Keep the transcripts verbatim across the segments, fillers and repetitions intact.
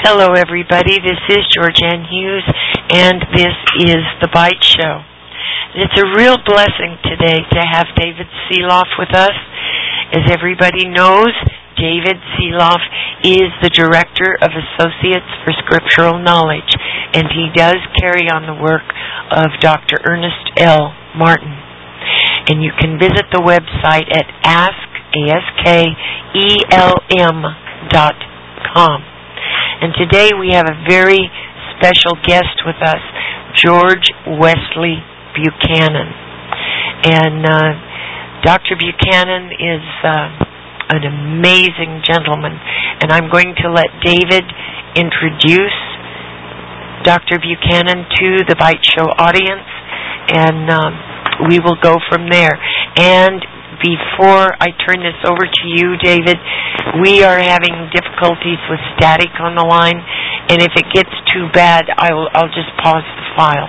Hello, everybody. This is Georgianne Hughes, and this is The Bite Show. It's a real blessing today to have David Seeloff with us. As everybody knows, David Seeloff is the Director of Associates for Scriptural Knowledge, and he does carry on the work of Doctor Ernest L. Martin. And you can visit the website at ask, A S K E L M dot com. And today we have a very special guest with us, George Wesley Buchanan. And uh, Doctor Buchanan is uh, an amazing gentleman. And I'm going to let David introduce Doctor Buchanan to the Bite Show audience, and um, we will go from there. And before I turn this over to you, David, we are having difficulties with static on the line, and if it gets too bad, I'll, I'll just pause the file.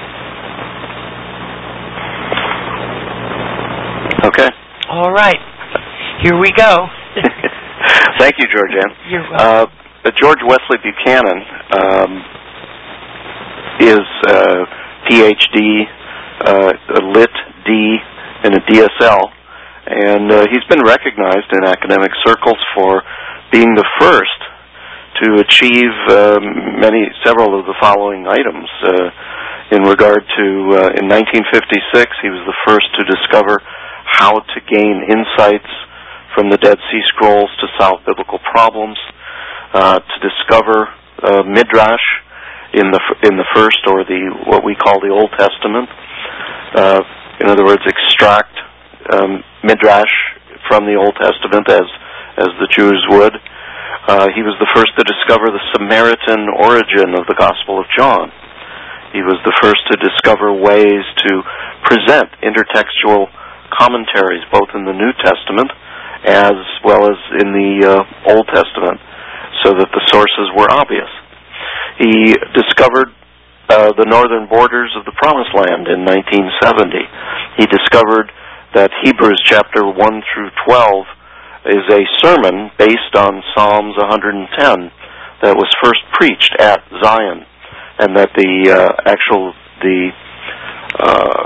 Okay. All right. Here we go. Thank you, Georgianne. You're welcome. Uh, George Wesley Buchanan um, is a P H D, uh, a Lit D, and a D S L. And uh, he's been recognized in academic circles for being the first to achieve um, many, several of the following items. Uh, in regard to, uh, in nineteen fifty-six, he was the first to discover how to gain insights from the Dead Sea Scrolls to solve biblical problems, uh, to discover uh, midrash in the in the first, or the what we call the Old Testament. Uh, in other words, extract Um, midrash from the Old Testament as as the Jews would. Uh, he was the first to discover the Samaritan origin of the Gospel of John. He was the first to discover ways to present intertextual commentaries both in the New Testament as well as in the uh, Old Testament, so that the sources were obvious. He discovered uh, the northern borders of the Promised Land in nineteen seventy. He discovered that Hebrews chapter one through twelve is a sermon based on Psalms one hundred ten that was first preached at Zion, and that the uh, actual the uh,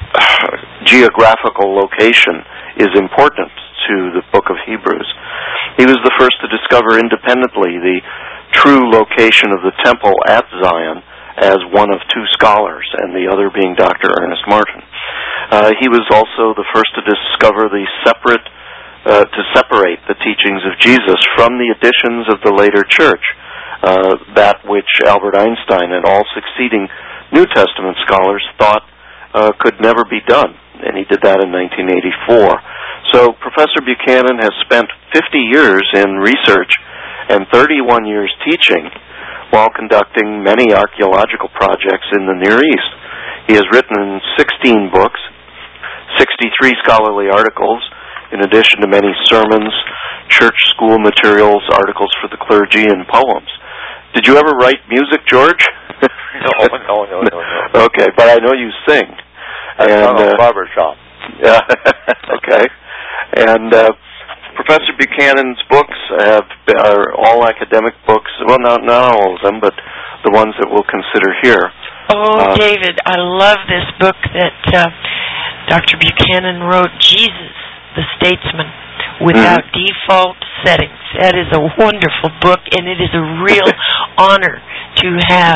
geographical location is important to the book of Hebrews. He was the first to discover independently the true location of the temple at Zion as one of two scholars, and the other being Doctor Ernest Martin. Uh, he was also the first to discover the separate, uh, to separate the teachings of Jesus from the additions of the later church, uh, that which Albert Einstein and all succeeding New Testament scholars thought uh, could never be done, and he did that in nineteen eighty-four. So Professor Buchanan has spent fifty years in research and thirty-one years teaching, while conducting many archaeological projects in the Near East. He has written sixteen books, sixty-three scholarly articles, in addition to many sermons, church school materials, articles for the clergy, and poems. Did you ever write music, George? no, no, no, no, no. Okay, but I know you sing. I've and, done a uh, barber shop. Yeah, okay. And uh, Professor Buchanan's books have, are all academic books. Well, not, not all of them, but the ones that we'll consider here. Oh, uh, David, I love this book that uh, Doctor Buchanan wrote, Jesus, the Statesman, without mm-hmm. default settings. That is a wonderful book, and it is a real honor to have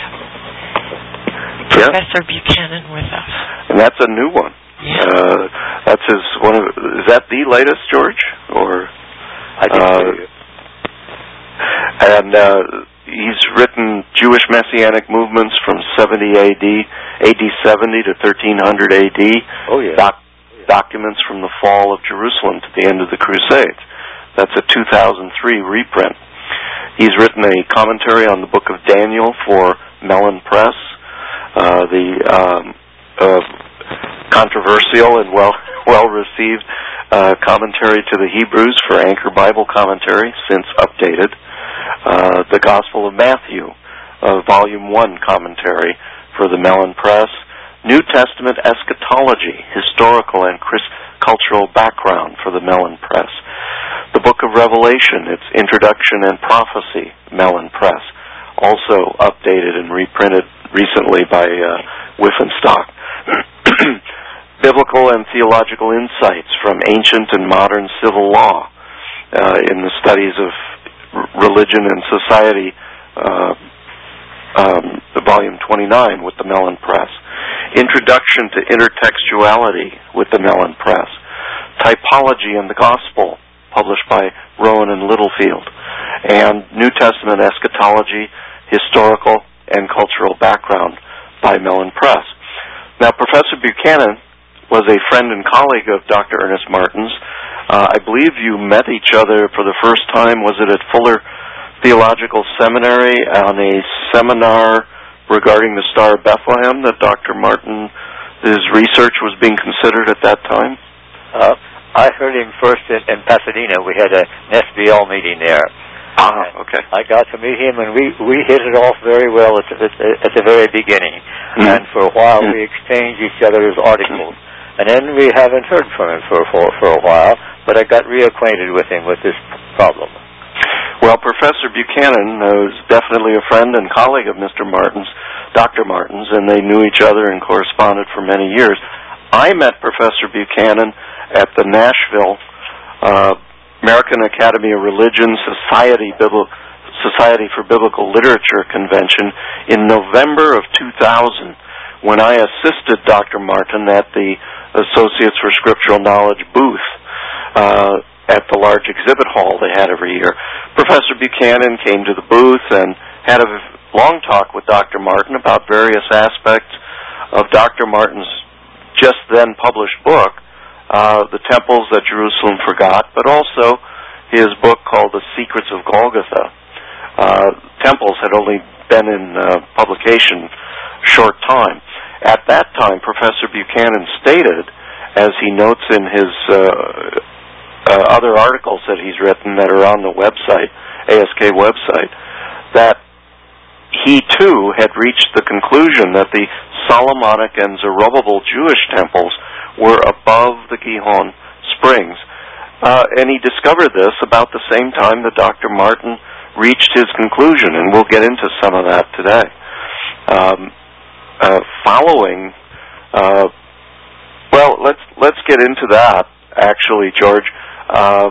yeah. Professor Buchanan with us. And that's a new one. Yeah. Uh, that's his one of. Is that the latest, George? Or I think uh, so. And uh, he's written Jewish Messianic movements from seventy A D, A D seventy to thirteen hundred A D. Oh yeah. Doc, documents from the fall of Jerusalem to the end of the Crusades. That's a two thousand three reprint. He's written a commentary on the Book of Daniel for Mellon Press. Uh, the um, uh, controversial and well well received uh, commentary to the Hebrews for Anchor Bible Commentary, since updated. Uh, the Gospel of Matthew, uh, Volume One commentary for the Mellon Press. New Testament Eschatology, Historical and Christ- Cultural Background for the Mellon Press. the Book of Revelation, its Introduction and Prophecy, Mellon Press, also updated and reprinted recently by uh, Whiffenstock. Biblical and Theological Insights from Ancient and Modern Civil Law uh, in the Studies of R- Religion and Society, uh, um, the volume twenty-nine with the Mellon Press. Introduction to Intertextuality with the Mellon Press. Typology and the Gospel, published by Rowan and Littlefield. And New Testament Eschatology, Historical and Cultural Background by Mellon Press. Now, Professor Buchanan was a friend and colleague of Doctor Ernest Martin's. Uh, I believe you met each other for the first time, was it at Fuller Theological Seminary on a seminar regarding the Star of Bethlehem that Doctor Martin, his research was being considered at that time? Uh, I heard him first in, in Pasadena. We had an S B L meeting there. Ah, okay. I got to meet him, and we, we hit it off very well at the, at the very beginning. Mm. And for a while, mm. we exchanged each other's articles. Mm. And then we haven't heard from him for, for, for a while, but I got reacquainted with him with this problem. Well, Professor Buchanan was definitely a friend and colleague of Mister Martin's, Doctor Martin's, and they knew each other and corresponded for many years. I met Professor Buchanan at the Nashville uh, American Academy of Religion Society, Bibli- Society for Biblical Literature Convention in November of two thousand, when I assisted Doctor Martin at the Associates for Scriptural Knowledge booth uh, at the large exhibit hall they had every year. Professor Buchanan came to the booth and had a long talk with Doctor Martin about various aspects of Doctor Martin's just then published book, Uh, the Temples That Jerusalem Forgot, but also his book called The Secrets of Golgotha. Uh, Temples had only been in uh, publication a short time. At that time, Professor Buchanan stated, as he notes in his uh, uh, other articles that he's written that are on the website, A S K website, that he too had reached the conclusion that the Solomonic and Zerubbabel Jewish temples were above the Gihon Springs. Uh, and he discovered this about the same time that Doctor Martin reached his conclusion, and we'll get into some of that today. Um, uh, following, uh, well, let's let's get into that, actually, George. Uh,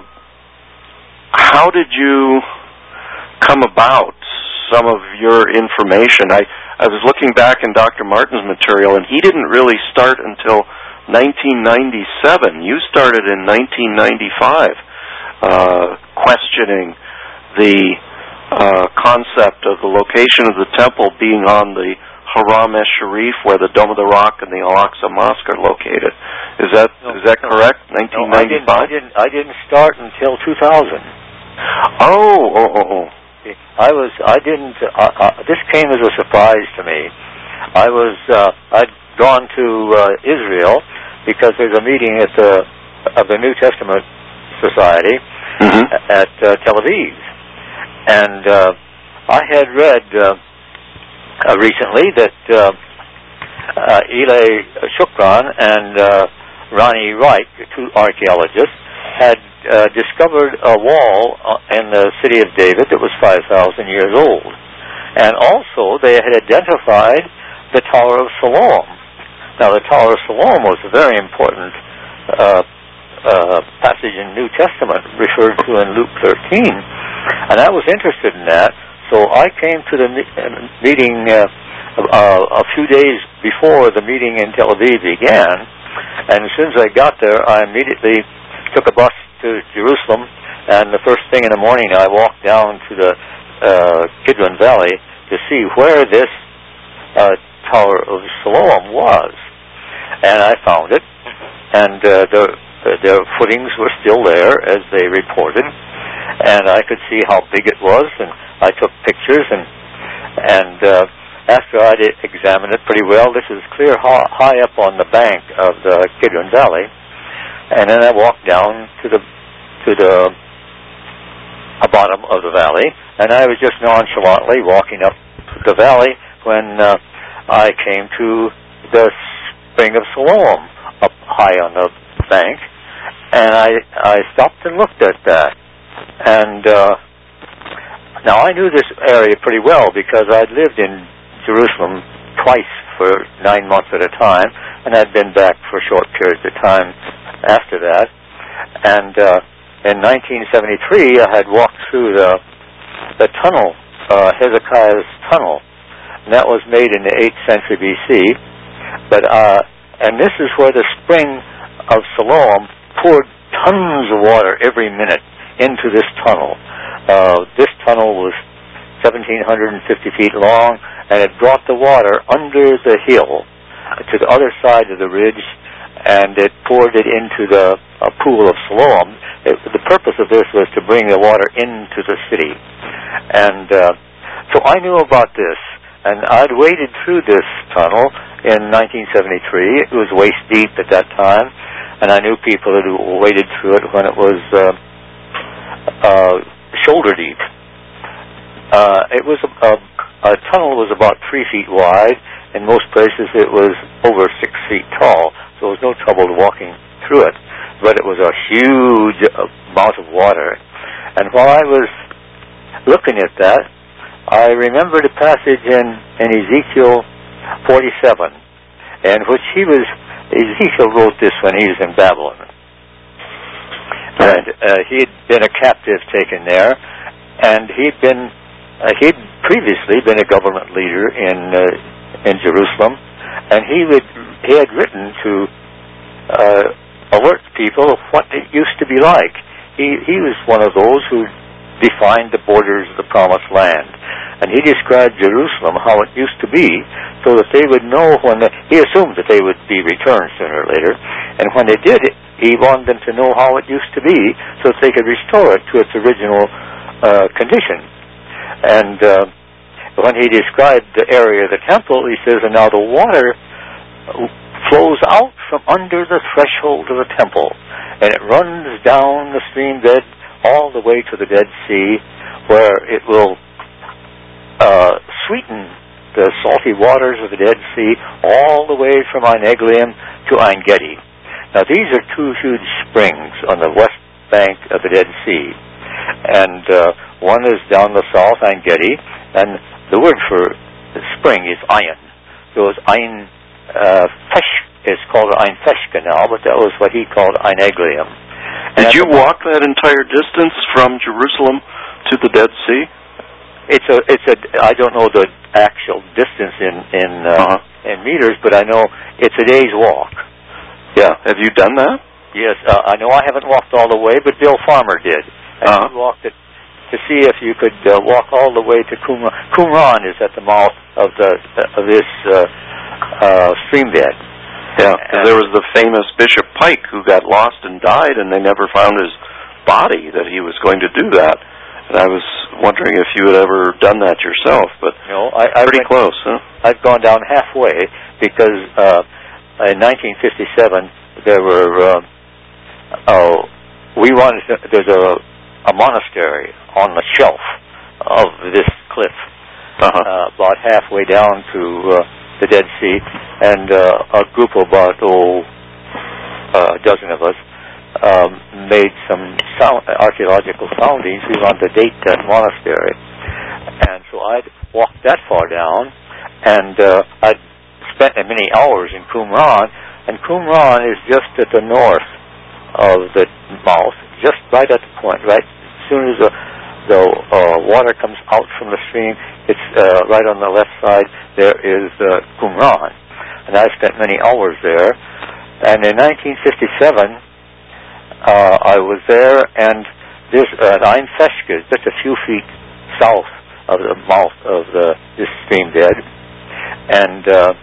how did you come about some of your information? I, I was looking back in Doctor Martin's material, and he didn't really start until nineteen ninety-seven. You started in nineteen ninety-five, uh, questioning the uh, concept of the location of the temple being on the Haram es-Sharif, where the Dome of the Rock and the Al-Aqsa Mosque are located. Is that no, is that no, correct? nineteen ninety-five. No, I didn't. I didn't, I didn't start until two thousand. Oh, oh, oh, oh. I was. I didn't. Uh, uh, this came as a surprise to me. I was. Uh, I'd gone to uh, Israel because there's a meeting at the of the New Testament Society mm-hmm. at uh, Tel Aviv, and uh, I had read uh, uh, recently that uh, uh, Eli Shukran and uh, Ronnie Wright, two archaeologists, had uh, discovered a wall uh, in the city of David that was five thousand years old, and also they had identified the Tower of Siloam. Now, the Tower of Siloam was a very important uh, uh, passage in New Testament referred to in Luke thirteen, and I was interested in that, so I came to the me- meeting uh, uh, a few days before the meeting in Tel Aviv began, and as soon as I got there, I immediately took a bus to Jerusalem, and the first thing in the morning I walked down to the uh, Kidron Valley to see where this uh, Tower of Siloam was, and I found it, and uh, the, their footings were still there as they reported, and I could see how big it was, and I took pictures, and and uh, after I did examine it pretty well, this is clear high, high up on the bank of the Kidron Valley, and then I walked down to the to the uh, bottom of the valley, and I was just nonchalantly walking up the valley when uh, I came to the Spring of Siloam up high on the bank, and I I stopped and looked at that, And uh, now I knew this area pretty well because I'd lived in Jerusalem twice for nine months at a time, and I'd been back for short periods of time after that. And uh, in nineteen seventy-three, I had walked through the the tunnel, uh, Hezekiah's tunnel, and that was made in the eighth century B C. But uh, and this is where the spring of Siloam poured tons of water every minute into this tunnel. Uh, this tunnel was seventeen fifty feet long, and it brought the water under the hill to the other side of the ridge, and it poured it into the uh, pool of Siloam. It, the purpose of this was to bring the water into the city. And uh, so I knew about this, and I'd waded through this tunnel in nineteen seventy-three. It was waist deep at that time, and I knew people who waded through it when it was uh, uh, shoulder deep. Uh, it was a, a, a tunnel was about three feet wide. In most places, it was over six feet tall, so there was no trouble walking through it. But it was a huge amount of water. And while I was looking at that, I remembered a passage in, in Ezekiel forty-seven, in which he was, Ezekiel wrote this when he was in Babylon. And uh, he'd been a captive taken there, and he'd been, uh, he'd previously been a government leader in uh, in Jerusalem, and he would, he had written to uh, alert people of what it used to be like. He he was one of those who defined the borders of the Promised Land, and he described Jerusalem, how it used to be, so that they would know when the, he assumed that they would be returned sooner or later, and when they did, he wanted them to know how it used to be, so that they could restore it to its original uh, condition. And uh, when he described the area of the temple, he says, and now the water flows out from under the threshold of the temple, and it runs down the stream bed all the way to the Dead Sea, where it will uh, sweeten the salty waters of the Dead Sea all the way from Ein Eglaim to Ein Gedi. Now these are two huge springs on the west bank of the Dead Sea, and uh, one is down the south, Ein Gedi, and the word for spring is Ayin. So it's Ein uh, Fesh, it's called Ein Feshka now, but that was what he called Ein Eglaim. Did you walk that entire distance from Jerusalem to the Dead Sea? It's a, it's a, I don't know the actual distance in in, uh, uh-huh. in meters, but I know it's a day's walk. Yeah. Have you done that? Yes, uh, I know I haven't walked all the way, but Bill Farmer did. And uh-huh. he walked it to see if you could uh, walk all the way to Qumran. Qumran is at the mouth of the of this uh, uh, stream bed. Yeah, because there was the famous Bishop Pike who got lost and died, and they never found his body, that he was going to do that. And I was wondering if you had ever done that yourself, but no, I, I pretty went, close, huh? I've gone down halfway, because uh, in nineteen fifty-seven, there were, uh, oh, we wanted to, there's a, a monastery on the shelf of this cliff, uh-huh. uh, about halfway down to uh, the Dead Sea, and uh, a group of about, oh, a dozen of us um, made some sound, archaeological soundings. We wanted to date that monastery. And so I'd walked that far down, and uh, I'd spent many hours in Qumran, and Qumran is just at the north of the mouth, just right at the point, right as soon as the, the uh, water comes out from the stream, it's uh, right on the left side, there is uh, Qumran. And I spent many hours there. And in nineteen fifty-seven, uh, I was there, and this uh, Ein Feshka is just a few feet south of the mouth of the, this stream bed. And uh,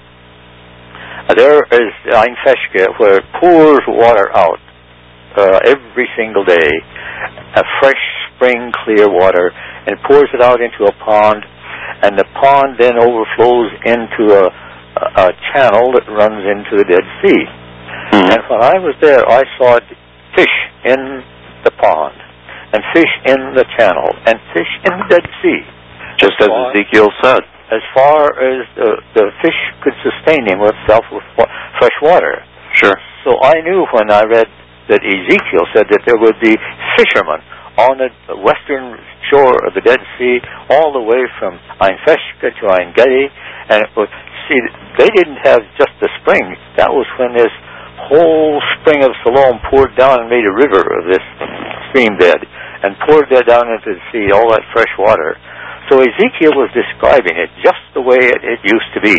there is Ein Feshka, where it pours water out uh, every single day, a fresh spring clear water, and pours it out into a pond, and the pond then overflows into a, a, a channel that runs into the Dead Sea. Mm-hmm. And when I was there, I saw fish in the pond, and fish in the channel, and fish in the Dead Sea. Just as, as Ezekiel said. As far as the, the fish could sustain himself with fresh water. Sure. So I knew when I read that Ezekiel said that there would be fishermen on the western shore of the Dead Sea, all the way from Ein Feshka to Ein Gedi. And it was, see, they didn't have just the spring. That was when this whole spring of Siloam poured down and made a river of this stream bed and poured that down into the sea, all that fresh water. So Ezekiel was describing it just the way it, it used to be.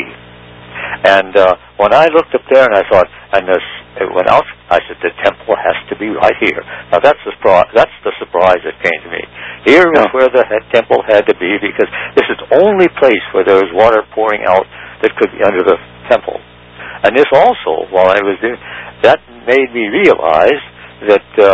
And uh, when I looked up there and I thought, and this, it went out, I said, the temple has to be right here. Now that's the surprise, that's the surprise that came to me. Here is where the temple had to be, because this is the only place where there was water pouring out that could be under the temple. And this also, while I was doing, that made me realize that uh,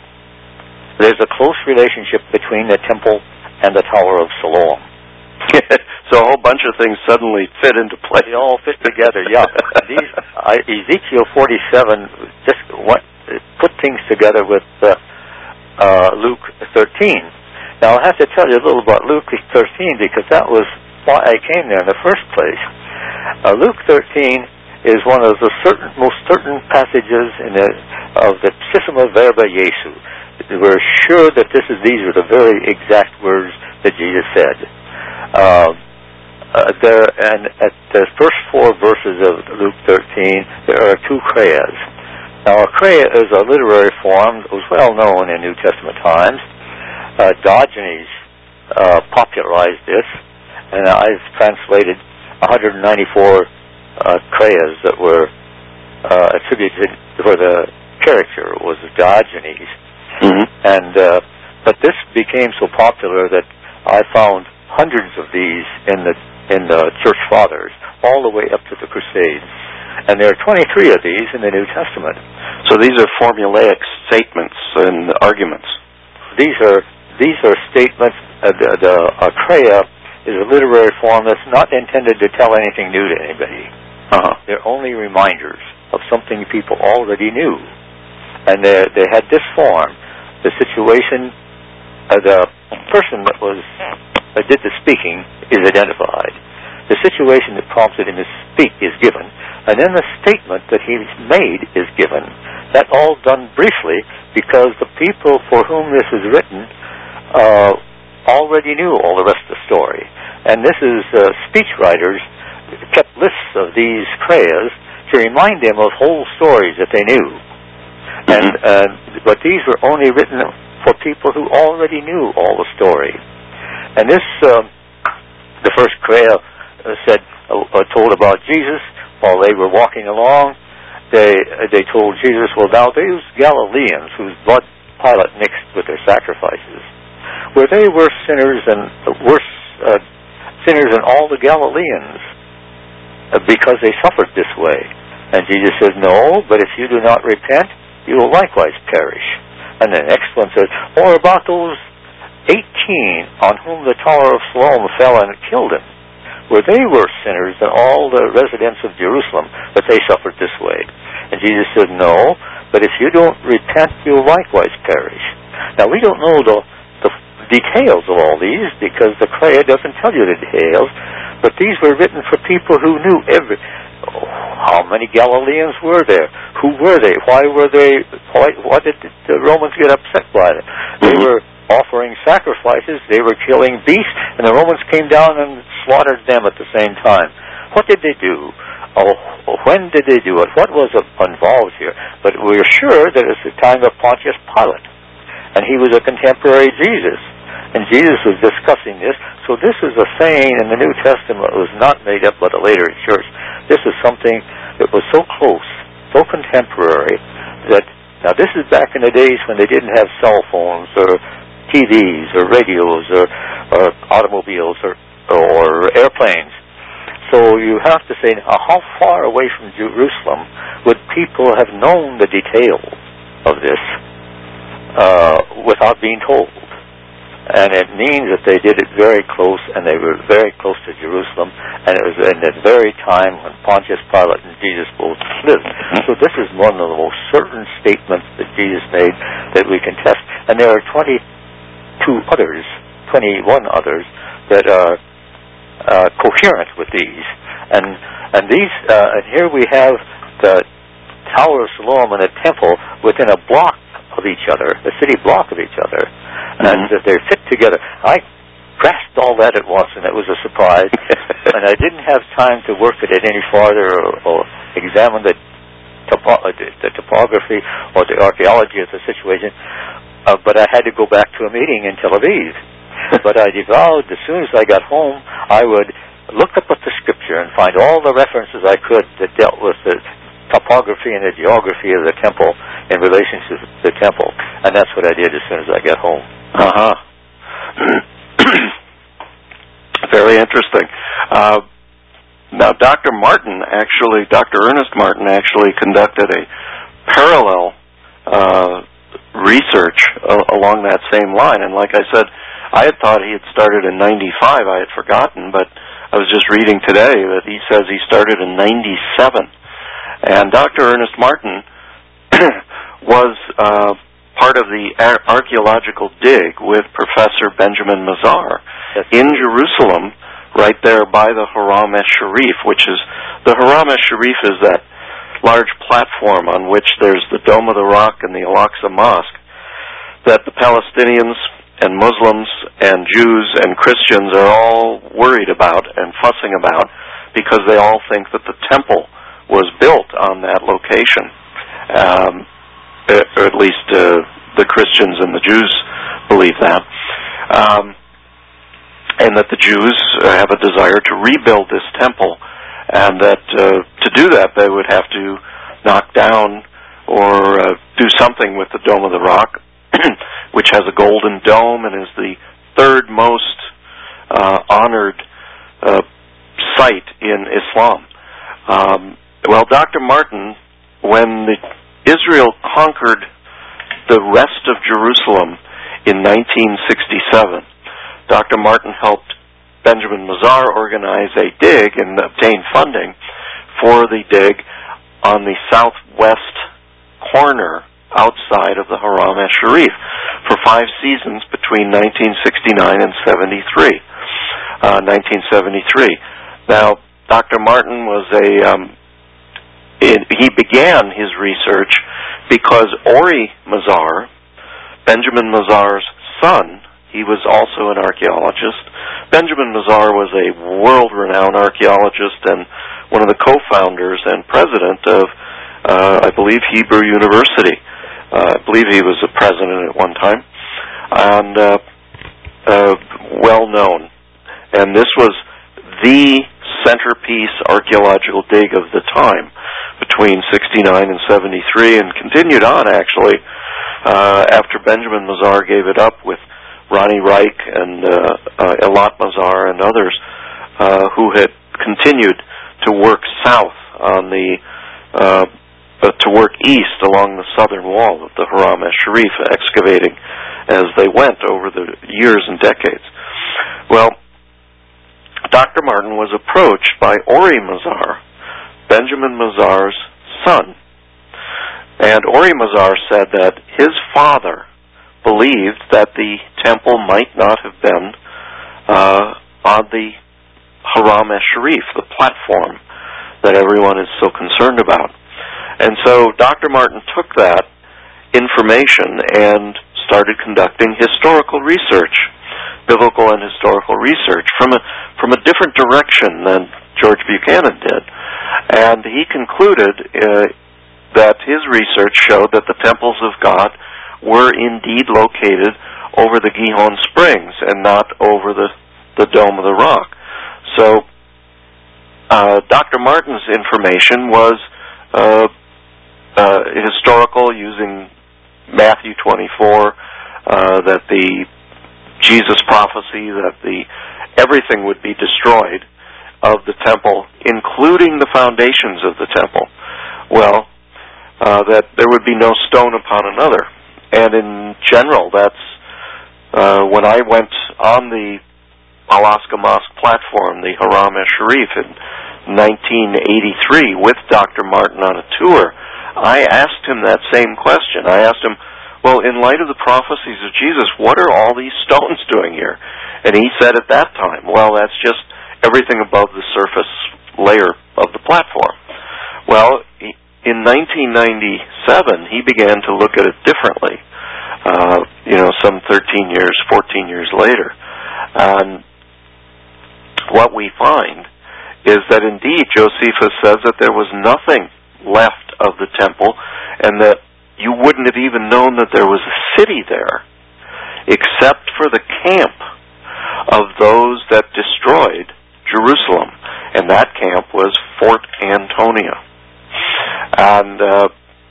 there's a close relationship between the temple and the Tower of Siloam. So a whole bunch of things suddenly fit into place. They all fit together, yeah. These, I, Ezekiel forty-seven just what, put things together with uh, uh, Luke thirteen. Now, I have to tell you a little about Luke thirteen, because that was why I came there in the first place. Uh, Luke thirteen is one of the certain, most certain passages in the, of the Psissima Verba Jesu. We're sure that this is these are the very exact words that Jesus said. Uh, uh, there and at the first four verses of Luke thirteen, there are two kreyas. Now, a kreya is a literary form that was well known in New Testament times. Uh, Diogenes uh, popularized this, and I've translated one hundred ninety-four uh, kreyas that were uh, attributed for the character was Diogenes. Mm-hmm. And uh, but this became so popular that I found hundreds of these in the in the Church Fathers, all the way up to the Crusades, and there are twenty-three of these in the New Testament. So these are formulaic statements and arguments. These are these are statements. Uh, the the uh, kreia is a literary form that's not intended to tell anything new to anybody. Uh-huh. They're only reminders of something people already knew, and they they had this form. The situation, uh, the person that was that did the speaking is identified. The situation that prompted him to speak is given, and then the statement that he's made is given. That all done briefly, because the people for whom this is written uh, already knew all the rest of the story. And this is uh, speech writers kept lists of these kreyas to remind them of whole stories that they knew. And uh, but these were only written for people who already knew all the story. And this, uh, the first kreia uh, said, uh, told about Jesus while they were walking along. They uh, they told Jesus, well, now those Galileans whose blood Pilate mixed with their sacrifices, were they worse sinners and uh, worse uh, sinners than all the Galileans uh, because they suffered this way? And Jesus said, no, but if you do not repent, you will likewise perish. And the next one says, or about those eighteen on whom the Tower of Siloam fell and killed him, were they worse sinners than all the residents of Jerusalem, that they suffered this way? And Jesus said, no, but if you don't repent, you'll likewise perish. Now, we don't know the, the details of all these, because the kreia doesn't tell you the details, but these were written for people who knew every... Oh, how many Galileans were there? Who were they? Why were they... Why, why did the Romans get upset by them? They were offering sacrifices, they were killing beasts, and the Romans came down and slaughtered them at the same time. What did they do? Oh, when did they do it? What was involved here? But we're sure that it's the time of Pontius Pilate, and he was a contemporary Jesus, and Jesus was discussing this. So this is a saying in the New Testament that was not made up by the later church. This is something that was so close, so contemporary, that now this is back in the days when they didn't have cell phones or T Vs or radios or, or automobiles or, or airplanes. So you have to say, now, how far away from Jerusalem would people have known the details of this uh, without being told? And it means that they did it very close, and they were very close to Jerusalem, and it was in the very time when Pontius Pilate and Jesus both lived. So this is one of the most certain statements that Jesus made that we can test. And there are twenty-two others, twenty-one others, that are uh, coherent with these. And and these, uh, and here we have the Tower of Siloam and the temple within a block of each other, a city block of each other. and that they fit together. I grasped all that at once, and it was a surprise. And I didn't have time to work at it any farther or, or examine the, topo- the topography or the archaeology of the situation, uh, but I had to go back to a meeting in Tel Aviv. But I vowed as soon as I got home, I would look up at the scripture and find all the references I could that dealt with the topography and the geography of the temple in relation to the temple. And that's what I did as soon as I got home. Uh-huh. Very interesting. Uh, now, Doctor Martin actually, Doctor Ernest Martin actually conducted a parallel uh, research uh, along that same line. And like I said, I had thought he had started in ninety-five. I had forgotten, but I was just reading today that he says he started in ninety-seven. And Doctor Ernest Martin was uh, part of the ar- archaeological dig with Professor Benjamin Mazar in Jerusalem, right there by the Haram esh-Sharif, which is, the Haram esh-Sharif is that large platform on which there's the Dome of the Rock and the Al-Aqsa Mosque that the Palestinians and Muslims and Jews and Christians are all worried about and fussing about because they all think that the temple was built on that location. Um, or at least uh, the Christians and the Jews believe that. Um, and that the Jews uh, have a desire to rebuild this temple, and that uh, to do that they would have to knock down or uh, do something with the Dome of the Rock, which has a golden dome and is the third most uh, honored uh, site in Islam. Um, well, Doctor Martin, when the, Israel conquered the rest of Jerusalem in nineteen sixty-seven, Doctor Martin helped Benjamin Mazar organize a dig and obtain funding for the dig on the southwest corner outside of the Haram esh-Sharif for five seasons between nineteen sixty-nine and seventy-three, uh, nineteen seventy-three. Now, Doctor Martin was a, um, it, he began his research because Ori Mazar, Benjamin Mazar's son, he was also an archaeologist. Benjamin Mazar was a world-renowned archaeologist and one of the co-founders and president of, uh, I believe, Hebrew University. Uh, I believe he was a president at one time, and uh, uh, well-known. And this was the centerpiece archaeological dig of the time between sixty-nine and seventy-three, and continued on, actually, uh, after Benjamin Mazar gave it up with Ronnie Reich and uh, uh, Elat Mazar and others uh, who had continued to work south on the uh, uh, to work east along the southern wall of the Haram esh-Sharif, excavating as they went over the years and decades. Well, Doctor Martin was approached by Ori Mazar, Benjamin Mazar's son, and Ori Mazar said that his father believed that the temple might not have been uh, on the Haram esh-Sharif, the platform that everyone is so concerned about. And so Doctor Martin took that information and started conducting historical research, biblical and historical research, from a from a different direction than George Buchanan did. And he concluded uh, that his research showed that the temples of God were indeed located over the Gihon Springs and not over the, the Dome of the Rock. So uh, Doctor Martin's information was uh, uh, historical, using Matthew twenty-four, uh, that the Jesus prophecy that the everything would be destroyed of the temple, including the foundations of the temple. Well, uh, that there would be no stone upon another. And in general, that's uh, when I went on the Al-Aqsa Mosque platform, the Haram esh-Sharif, in nineteen eighty-three with Doctor Martin on a tour, I asked him that same question. I asked him, well, in light of the prophecies of Jesus, what are all these stones doing here? And he said at that time, well, that's just everything above the surface layer of the platform. Well, in nineteen ninety-seven, he began to look at it differently. Uh, you know, some thirteen years, fourteen years later. And what we find is that indeed Josephus says that there was nothing left of the temple, and that you wouldn't have even known that there was a city there, except for the camp of those that destroyed Jerusalem, and that camp was Fort Antonia. And uh,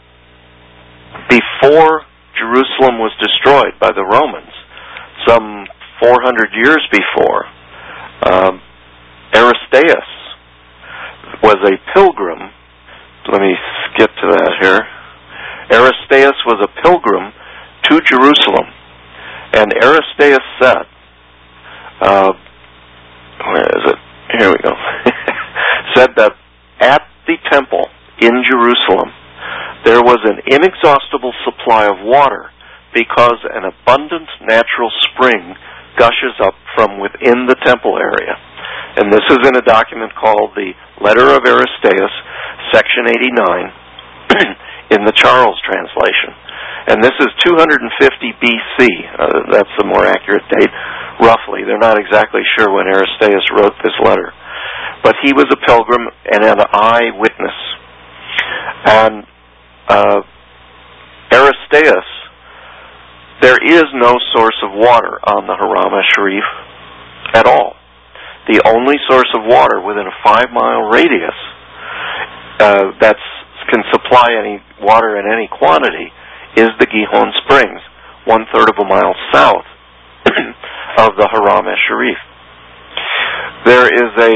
before Jerusalem was destroyed by the Romans, some four hundred years before, um, Aristeas was a pilgrim. Let me skip to that here. Aristeas was a pilgrim to Jerusalem, and Aristeas said, uh, where is it? Here we go. Said that at the temple in Jerusalem there was an inexhaustible supply of water, because an abundant natural spring gushes up from within the temple area. And this is in a document called the Letter of Aristeas, section eighty-nine, in the Charles translation. And this is two hundred fifty B C. Uh, that's the more accurate date, roughly. They're not exactly sure when Aristeas wrote this letter. But he was a pilgrim and an eyewitness. And uh, Aristeas, there is no source of water on the Haram Sharif at all. The only source of water within a five-mile radius uh, that can supply any water in any quantity is the Gihon Springs, one-third of a mile south of the Haram Sharif. There is a,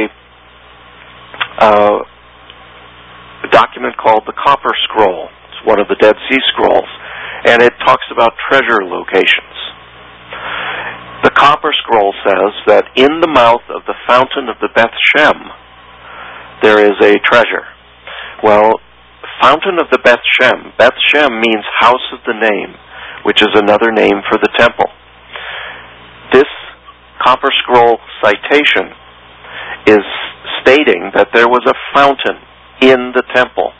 uh, a document called the Copper Scroll. It's one of the Dead Sea Scrolls, and it talks about treasure locations. The Copper Scroll says that in the mouth of the fountain of the Beth Shem there is a treasure. Well, fountain of the Beth Shem, Beth Shem means house of the name, which is another name for the temple. This Copper Scroll citation is stating that there was a fountain in the temple,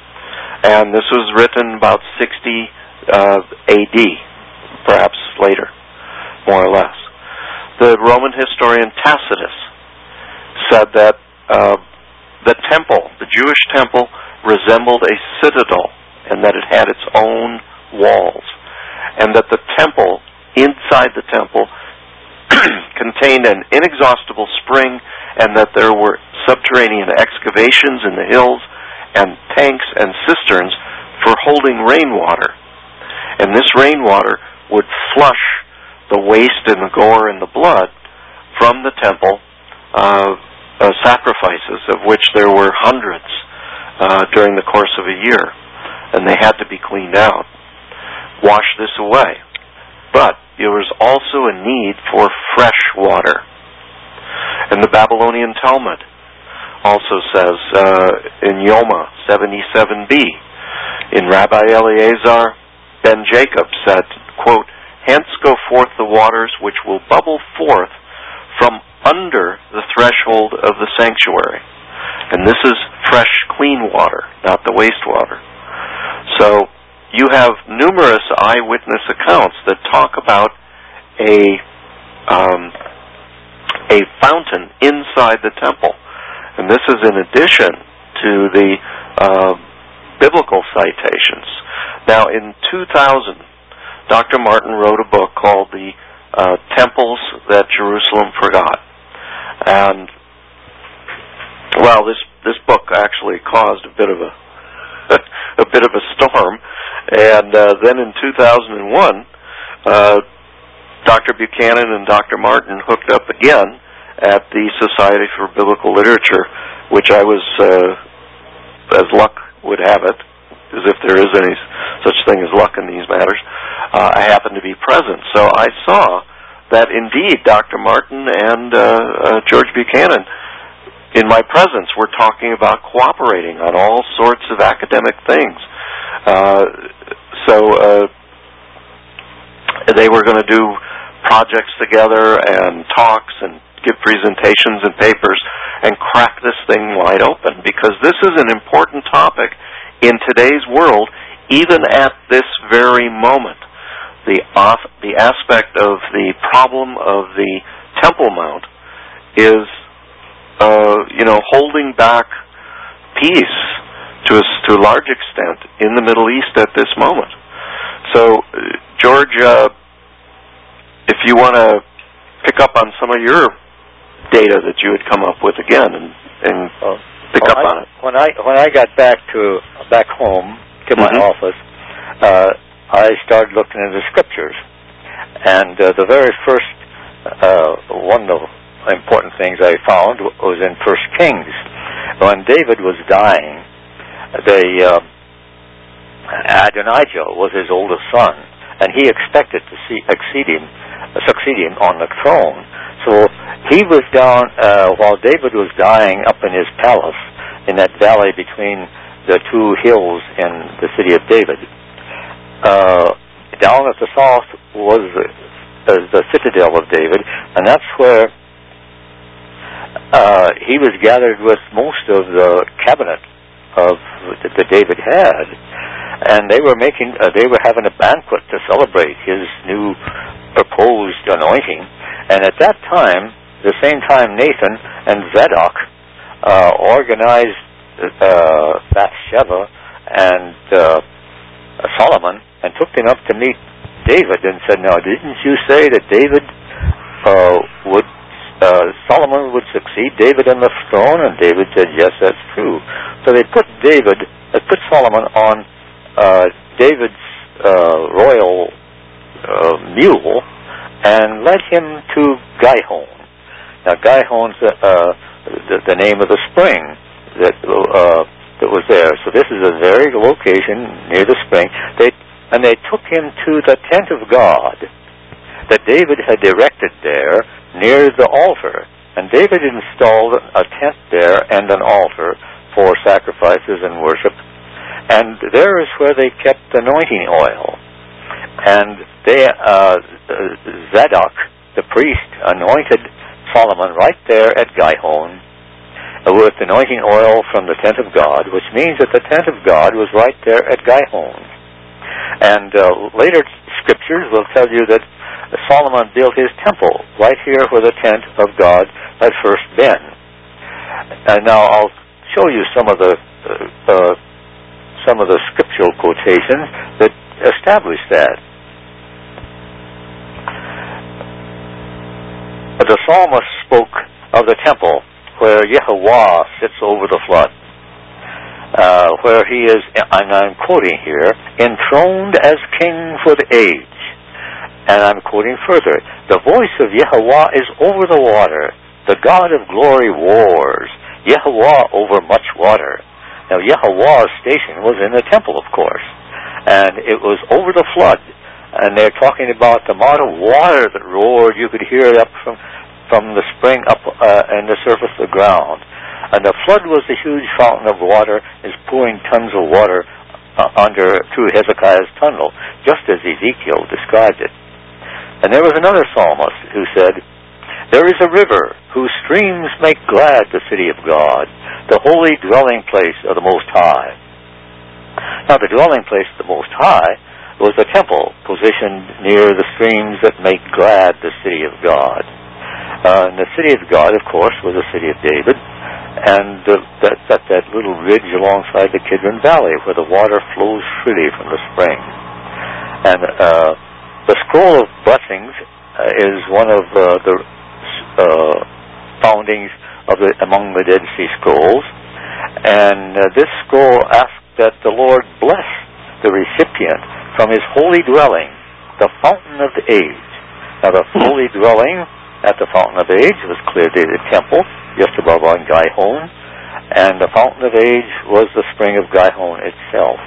and this was written about sixty uh, A D, perhaps later, more or less. The Roman historian Tacitus said that uh, the temple, the Jewish temple, resembled a citadel, and that it had its own walls, and that the temple, inside the temple, contained an inexhaustible spring, and that there were subterranean excavations in the hills and tanks and cisterns for holding rainwater. And this rainwater would flush the waste and the gore and the blood from the temple uh, uh, sacrifices, of which there were hundreds uh, during the course of a year, and they had to be cleaned out. Wash this away. But there was also a need for fresh water. And the Babylonian Talmud also says uh, in Yoma seventy-seven b, in Rabbi Eleazar ben Jacob said, quote, "Hence go forth the waters which will bubble forth from under the threshold of the sanctuary." And this is fresh, clean water, not the wastewater. So you have numerous eyewitness accounts that talk about a um, a fountain inside the temple. And this is in addition to the uh, biblical citations. Now, in two thousand, Doctor Martin wrote a book called The uh, Temples That Jerusalem Forgot. And, well, this, this book actually caused a bit of a a bit of a storm. And uh, then in two thousand one, uh, Doctor Buchanan and Doctor Martin hooked up again at the Society for Biblical Literature, which I was, uh, as luck would have it, as if there is any such thing as luck in these matters, uh, I happened to be present. So I saw that indeed Doctor Martin and uh, uh, George Buchanan, in my presence, were talking about cooperating on all sorts of academic things. Uh, so uh, they were going to do projects together and talks and give presentations and papers and crack this thing wide open, because this is an important topic in today's world, even at this very moment. the off, the aspect of the problem of the Temple Mount is, uh, you know, holding back peace to a, to a large extent in the Middle East at this moment. So, uh, George, uh, if you want to pick up on some of your data that you had come up with again, and, and uh, pick well, up I, on it. When I when I got back to back home to my mm-hmm. office, uh, I started looking into the scriptures, and uh, the very first uh, one of the important things I found was in First Kings. When David was dying, the uh, Adonijah was his oldest son, and he expected to see succeed him, succeed him on the throne. So he was down uh, while David was dying up in his palace in that valley between the two hills in the city of David. Uh, down at the south was the, the citadel of David, and that's where uh, he was gathered with most of the cabinet of that David had, and they were making, uh, they were having a banquet to celebrate his new proposed anointing. And at that time, the same time, Nathan and Zadok uh, organized uh, Bathsheba and uh, Solomon and took them up to meet David and said, "Now, didn't you say that David uh, would, uh, Solomon would succeed David on the throne?" And David said, "Yes, that's true." So they put David, they put Solomon on uh, David's uh, royal uh, mule and led him to Gihon. Now, Gihon's uh, the, the name of the spring that uh, that was there. So this is a very location near the spring. They and they took him to the tent of God that David had erected there near the altar. And David installed a tent there and an altar for sacrifices and worship. And there is where they kept anointing oil. And they, uh, Zadok, the priest, anointed Solomon right there at Gihon with anointing oil from the tent of God, which means that the tent of God was right there at Gihon. And uh, later scriptures will tell you that Solomon built his temple right here where the tent of God had first been. And now I'll show you some of the uh, uh, some of the scriptural quotations that establish that. The psalmist spoke of the temple where Yahweh sits over the flood, uh, where he is, and I'm quoting here, enthroned as king for the age. And I'm quoting further, the voice of Yahweh is over the water, the God of glory roars, Yahweh over much water. Now Yahweh's station was in the temple, of course, and it was over the flood. And they're talking about the amount of water that roared. You could hear it up from from the spring up uh, and the surface of the ground. And the flood was a huge fountain of water, is pouring tons of water uh, under through Hezekiah's tunnel, just as Ezekiel described it. And there was another psalmist who said, "There is a river whose streams make glad the city of God, the holy dwelling place of the Most High." Now, the dwelling place of the Most High was a temple positioned near the streams that make glad the city of God. Uh, and the city of God, of course, was the city of David, and uh, that's at that little ridge alongside the Kidron Valley where the water flows freely from the spring. And uh, the scroll of blessings uh, is one of uh, the uh, foundings of the, among the Dead Sea Scrolls, and uh, this scroll asks that the Lord bless the recipient from his holy dwelling, the fountain of the age. Now, the holy dwelling at the fountain of age was clearly the temple, just above on Gihon, and the fountain of age was the spring of Gihon itself.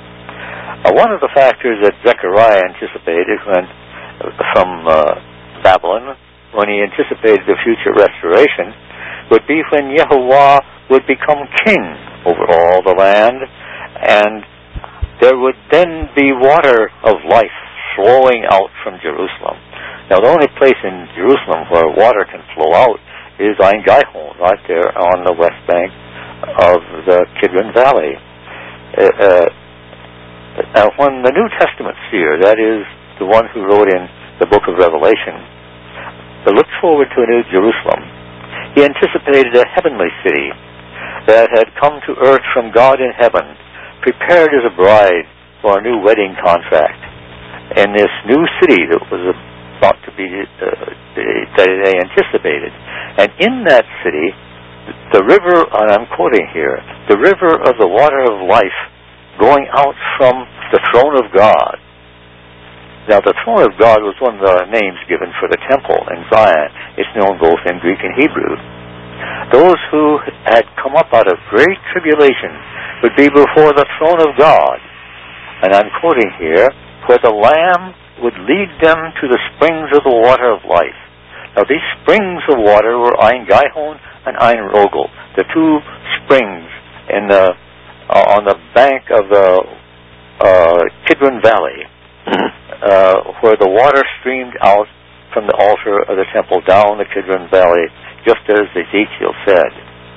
Uh, one of the factors that Zechariah anticipated when, from uh, Babylon, when he anticipated the future restoration, would be when Yahweh would become king over all the land, and there would then be water of life flowing out from Jerusalem. Now, the only place in Jerusalem where water can flow out is on Gihon, right there on the west bank of the Kidron Valley. Uh, uh, now, when the New Testament seer, that is the one who wrote in the book of Revelation, looked forward to a new Jerusalem. He anticipated a heavenly city that had come to earth from God in heaven, prepared as a bride for a new wedding contract. And this new city that was about to be, uh, that they anticipated. And in that city, the river, and I'm quoting here, the river of the water of life going out from the throne of God. Now, the throne of God was one of the names given for the temple in Zion. It's known both in Greek and Hebrew. Those who had come up out of great tribulation would be before the throne of God. And I'm quoting here, where the Lamb would lead them to the springs of the water of life. Now, these springs of water were Ein Gihon and Ein Rogel, the two springs in the uh, on the bank of the uh, Kidron Valley, uh, where the water streamed out from the altar of the temple down the Kidron Valley, just as Ezekiel said.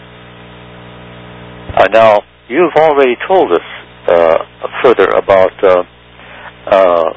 Uh, now, you've already told us uh, further about uh, uh,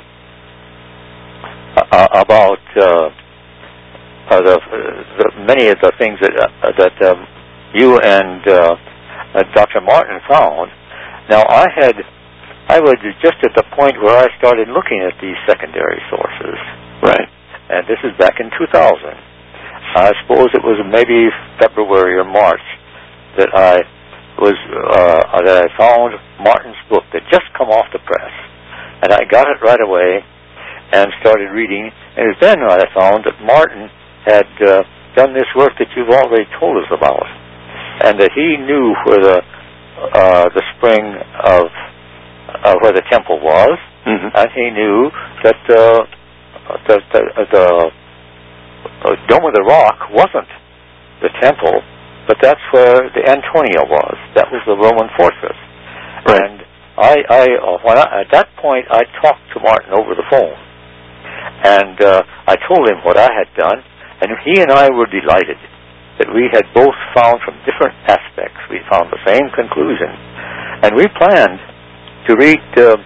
uh, about uh, uh, the, the many of the things that uh, that um, you and uh, uh, Doctor Martin found. Now, I had I was just at the point where I started looking at these secondary sources. Right. And this is back in two thousand. I suppose it was maybe February or March that I was uh, that I found Martin's book that just come off the press, and I got it right away and started reading. And it was then I found that Martin had uh, done this work that you've already told us about, and that he knew where the uh, the spring of uh, where the temple was, mm-hmm. and he knew that uh, the the, the uh, Dome of the Rock wasn't the temple, but that's where the Antonia was. That was the Roman fortress. Right. And I, I, uh, when I, at that point, I talked to Martin over the phone, and uh, I told him what I had done, and he and I were delighted that we had both found from different aspects. We found the same conclusion, and we planned to read uh,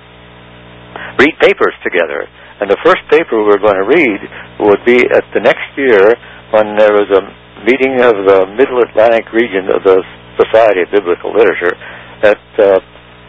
read papers together. And the first paper we were going to read would be at the next year when there was a meeting of the Middle Atlantic region of the Society of Biblical Literature at uh,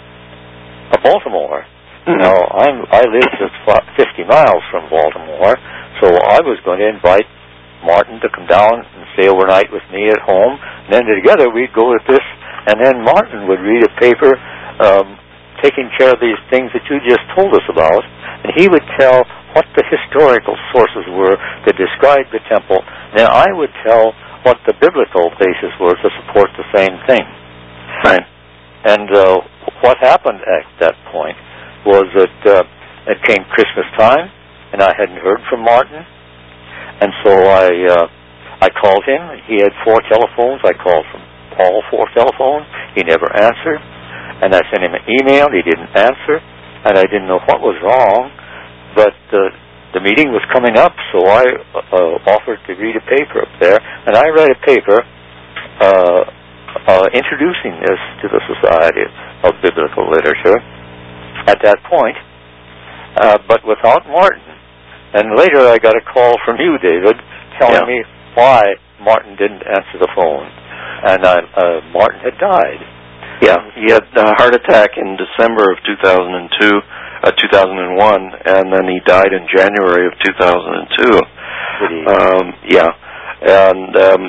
Baltimore. Mm-hmm. Now, I'm, I lived just fifty miles from Baltimore, so I was going to invite Martin to come down and stay overnight with me at home, and then together we'd go with this, and then Martin would read a paper um, taking care of these things that you just told us about, and he would tell what the historical sources were that described the temple. Then I would tell what the biblical basis were to support the same thing. Right. And uh, what happened at that point was that uh, it came Christmas time, and I hadn't heard from Martin, and so I uh, I called him. He had four telephones. I called from all four telephones. He never answered. And I sent him an email. He didn't answer, and I didn't know what was wrong. But uh, the meeting was coming up, so I uh, offered to read a paper up there, and I read a paper uh, uh, introducing this to the Society of Biblical Literature at that point, uh, but without Martin. And later I got a call from you, David, telling yeah. me why Martin didn't answer the phone, and uh, uh, Martin had died. Yeah, he had a heart attack in December of two thousand two, uh, two thousand one, and then he died in January of two thousand two. Um, yeah, and um,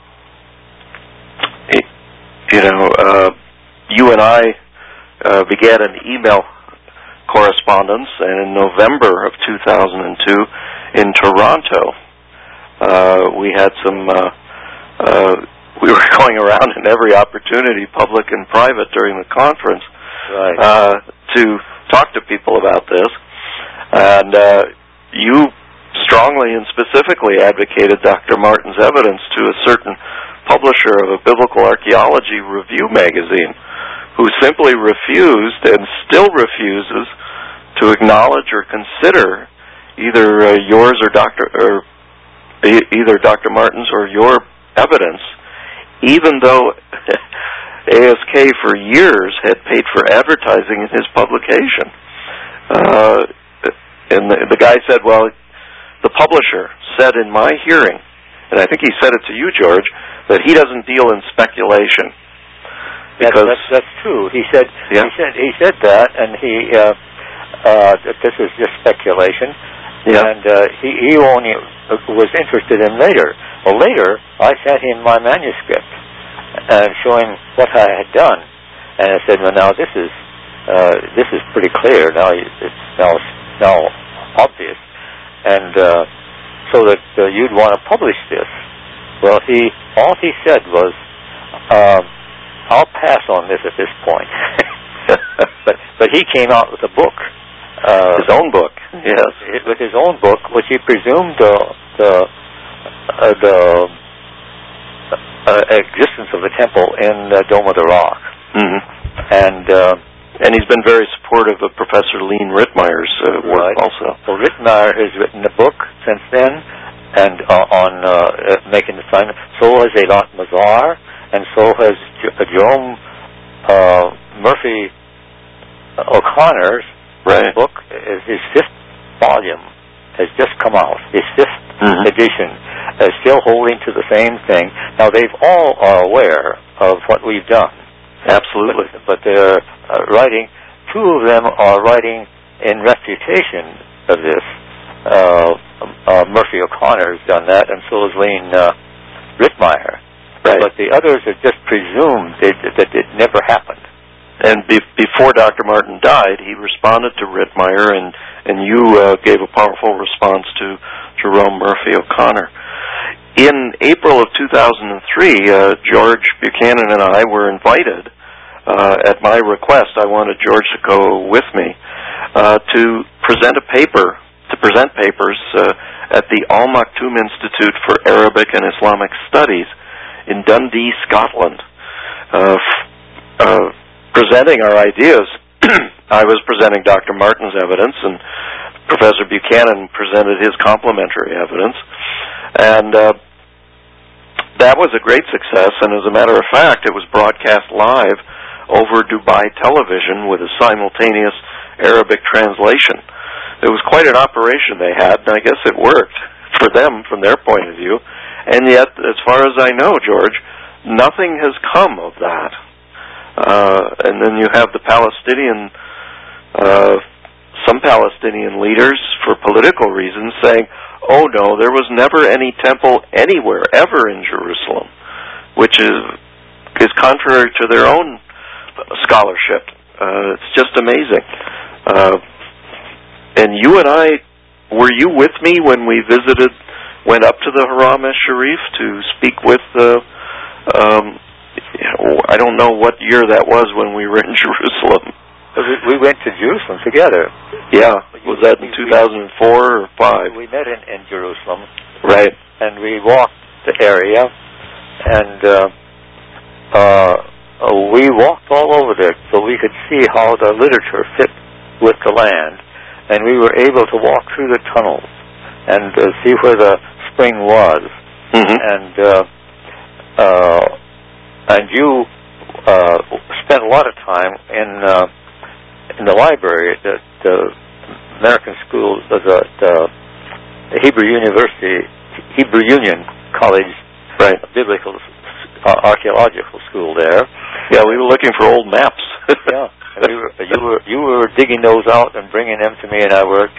it, you know, uh, you and I uh, began an email correspondence, and in November of two thousand two, in Toronto, uh, we had some. Uh, uh, We were going around in every opportunity, public and private, during the conference, right. uh, to talk to people about this. And uh, you strongly and specifically advocated Doctor Martin's evidence to a certain publisher of a biblical archaeology review magazine, who simply refused and still refuses to acknowledge or consider either uh, yours or Doctor or e- either Doctor Martin's or your evidence, even though A S K for years had paid for advertising in his publication. Uh, and the, the guy said, well, the publisher said in my hearing, and I think he said it to you, George, that he doesn't deal in speculation. Because that's, that's, that's true. He said yeah. he said he said that, and he uh, uh, that this is just speculation. Yeah. And uh, he he only was interested in later. Well, later I sent him my manuscript and showing what I had done, and I said, well, now this is uh, this is pretty clear. Now it's now now obvious, and uh, so that uh, you'd want to publish this. Well, he all he said was. Uh, I'll pass on this at this point. but but he came out with a book. Uh, his own book, yes. With his own book, which he presumed uh, the uh, the uh, existence of the temple in uh, Dome of the Rock. Mm-hmm. And uh, and he's been very supportive of Professor Lean Rittmeyer's uh, work right. also. So Rittmeyer has written a book since then, and uh, on uh, making the sign. So has Eilat Mazar. And so has Jerome uh, Murphy O'Connor's right. book. His fifth volume has just come out. His fifth mm-hmm. edition is still holding to the same thing. Now, they've all are aware of what we've done. Absolutely. But, but they're uh, writing, two of them are writing in refutation of this. Uh, uh, Murphy O'Connor's done that, and so has Lean uh, Rittmeyer. Right. But the others have just presumed that, that it never happened. And be- before Doctor Martin died, he responded to Rittmeyer, and, and you uh, gave a powerful response to Jerome Murphy O'Connor. In April of two thousand three, uh, George Buchanan and I were invited, uh, at my request, I wanted George to go with me, uh, to present a paper, to present papers uh, at the Al Maktoum Institute for Arabic and Islamic Studies in Dundee, Scotland, uh, f- uh, presenting our ideas. I was presenting Doctor Martin's evidence, and Professor Buchanan presented his complementary evidence. And uh, that was a great success, and as a matter of fact, it was broadcast live over Dubai television with a simultaneous Arabic translation. It was quite an operation they had, and I guess it worked for them from their point of view. And yet, as far as I know, George, nothing has come of that. Uh, and then you have the Palestinian, uh, some Palestinian leaders, for political reasons, saying, oh no, there was never any temple anywhere, ever in Jerusalem, which is is contrary to their own scholarship. Uh, it's just amazing. Uh, and you and I, were you with me when we visited went up to the Haram Sharif to speak with, uh, um, I don't know what year that was when we were in Jerusalem. We went to Jerusalem together. Yeah. Was that in two thousand four or five? We met in, in Jerusalem. Right. And we walked the area, and uh, uh, we walked all over there so we could see how the literature fit with the land. And we were able to walk through the tunnels and uh, see where the spring was, mm-hmm. and uh, uh, and you uh, spent a lot of time in uh, in the library at the American School, the, the Hebrew University, Hebrew Union College, right? Biblical uh, Archaeological School there. Yeah, we were looking for old maps. Yeah, and we were, you were you were digging those out and bringing them to me, and I worked.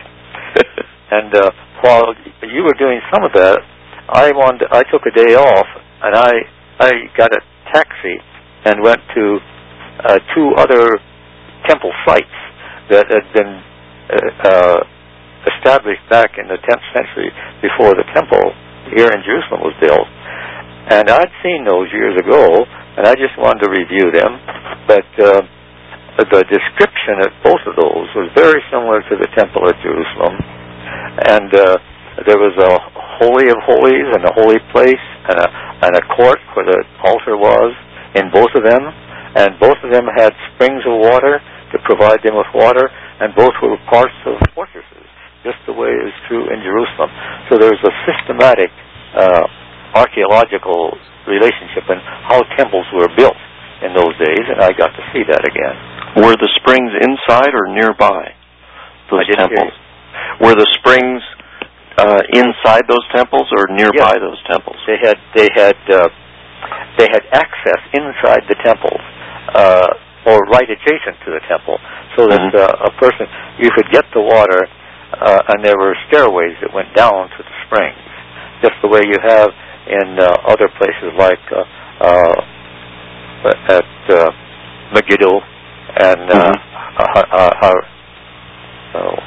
And uh, while you were doing some of that, I wanted, I took a day off, and I I got a taxi and went to uh, two other temple sites that had been uh, uh, established back in the tenth century before the temple here in Jerusalem was built. And I'd seen those years ago, and I just wanted to review them. But uh, the description of both of those was very similar to the temple at Jerusalem. And uh, there was a Holy of Holies and a holy place and a, and a court where the altar was in both of them. And both of them had springs of water to provide them with water, and both were parts of fortresses, just the way is true in Jerusalem. So there's a systematic uh, archaeological relationship in how temples were built in those days, and I got to see that again. Were the springs inside or nearby those temples? Were the springs uh, inside those temples or nearby yes. those temples? They had they had uh, they had access inside the temple, uh, or right adjacent to the temple, so that mm-hmm. uh, a person you could get the water, uh, and there were stairways that went down to the springs, just the way you have in uh, other places like uh, uh, at uh, Megiddo and uh, mm-hmm. uh, uh, uh, oh,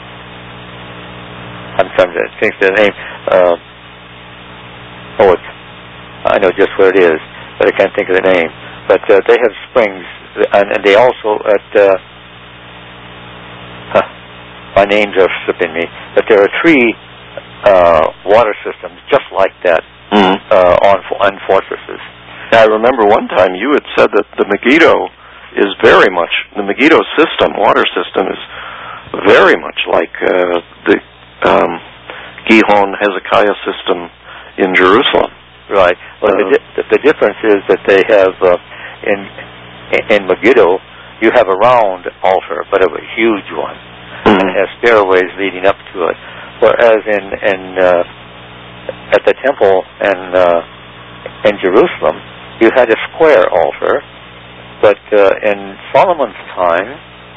I'm trying to think of the name. Uh, oh, it's, I know just where it is, but I can't think of the name. But uh, they have springs, and, and they also at. Uh, huh, my names are slipping me, but there are three uh, water systems just like that mm-hmm. uh, on on fortresses. I remember one time you had said that the Megiddo is very much the Megiddo system, water system, is very much like uh, the um, Gihon Hezekiah system in Jerusalem. Right. Well, uh, the, di- the difference is that they have uh, in in Megiddo you have a round altar, but of a huge one, mm-hmm. and it has stairways leading up to it. Whereas in in uh, at the temple in uh, in Jerusalem, you had a square altar, but uh, in Solomon's time,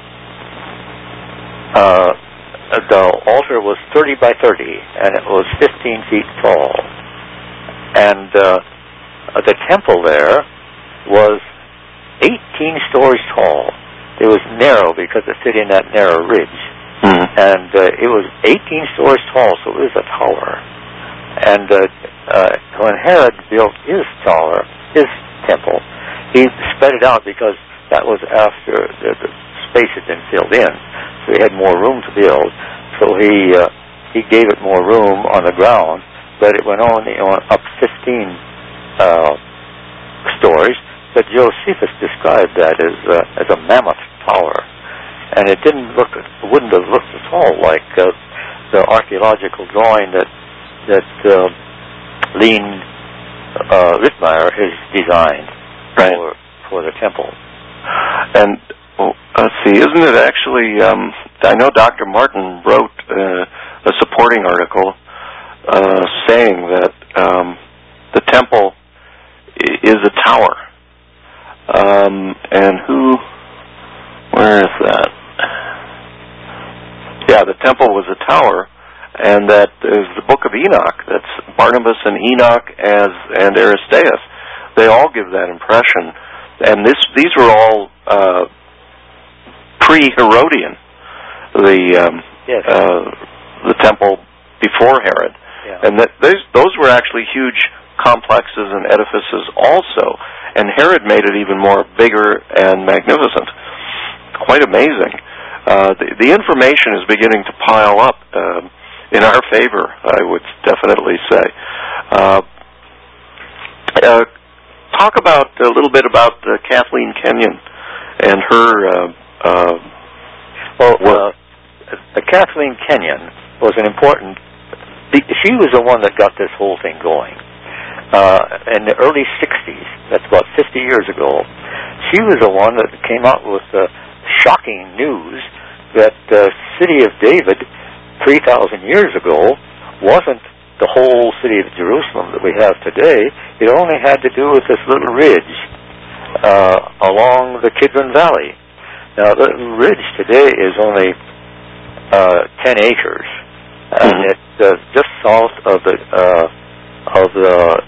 uh, the altar was thirty by thirty, and it was fifteen feet tall. And uh, the temple there was eighteen stories tall. It was narrow because it fit in that narrow ridge. Mm-hmm. And uh, it was eighteen stories tall, so it was a tower. And uh, uh, when Herod built his tower, his temple, he spread it out because that was after the, the space had been filled in. So he had more room to build. So he uh, he gave it more room on the ground, but it went on, you know, up fifteen uh, stories. But Josephus described that as uh, as a mammoth tower, and it didn't look, wouldn't have looked at all like uh, the archaeological drawing that that uh, Lean uh, Rittmeyer has designed right. for for the temple. And well, let's see, isn't it actually? Um, I know Doctor Martin wrote uh, a supporting article uh, saying that um, the temple is a tower. Um, and who? Where is that? Yeah, the temple was a tower, and that is the Book of Enoch. That's Barnabas and Enoch as and Aristaeus. They all give that impression, and this these were all uh, pre-Herodian. The um, yes. uh, the temple before Herod, yeah. and that those those were actually huge complexes and edifices also. And Herod made it even more bigger and magnificent. Quite amazing. Uh, the, the information is beginning to pile up uh, in our favor, I would definitely say. Uh, uh, talk about a little bit about uh, Kathleen Kenyon and her uh, uh, well, work. Uh, Kathleen Kenyon was an important... She was the one that got this whole thing going. Uh, in the early sixties, that's about fifty years ago, she was the one that came out with the shocking news that the city of David three thousand years ago wasn't the whole city of Jerusalem that we have today. It only had to do with this little ridge uh, along the Kidron Valley. Now, the little ridge today is only uh, ten acres, mm-hmm. and it's uh, just south of the uh, of the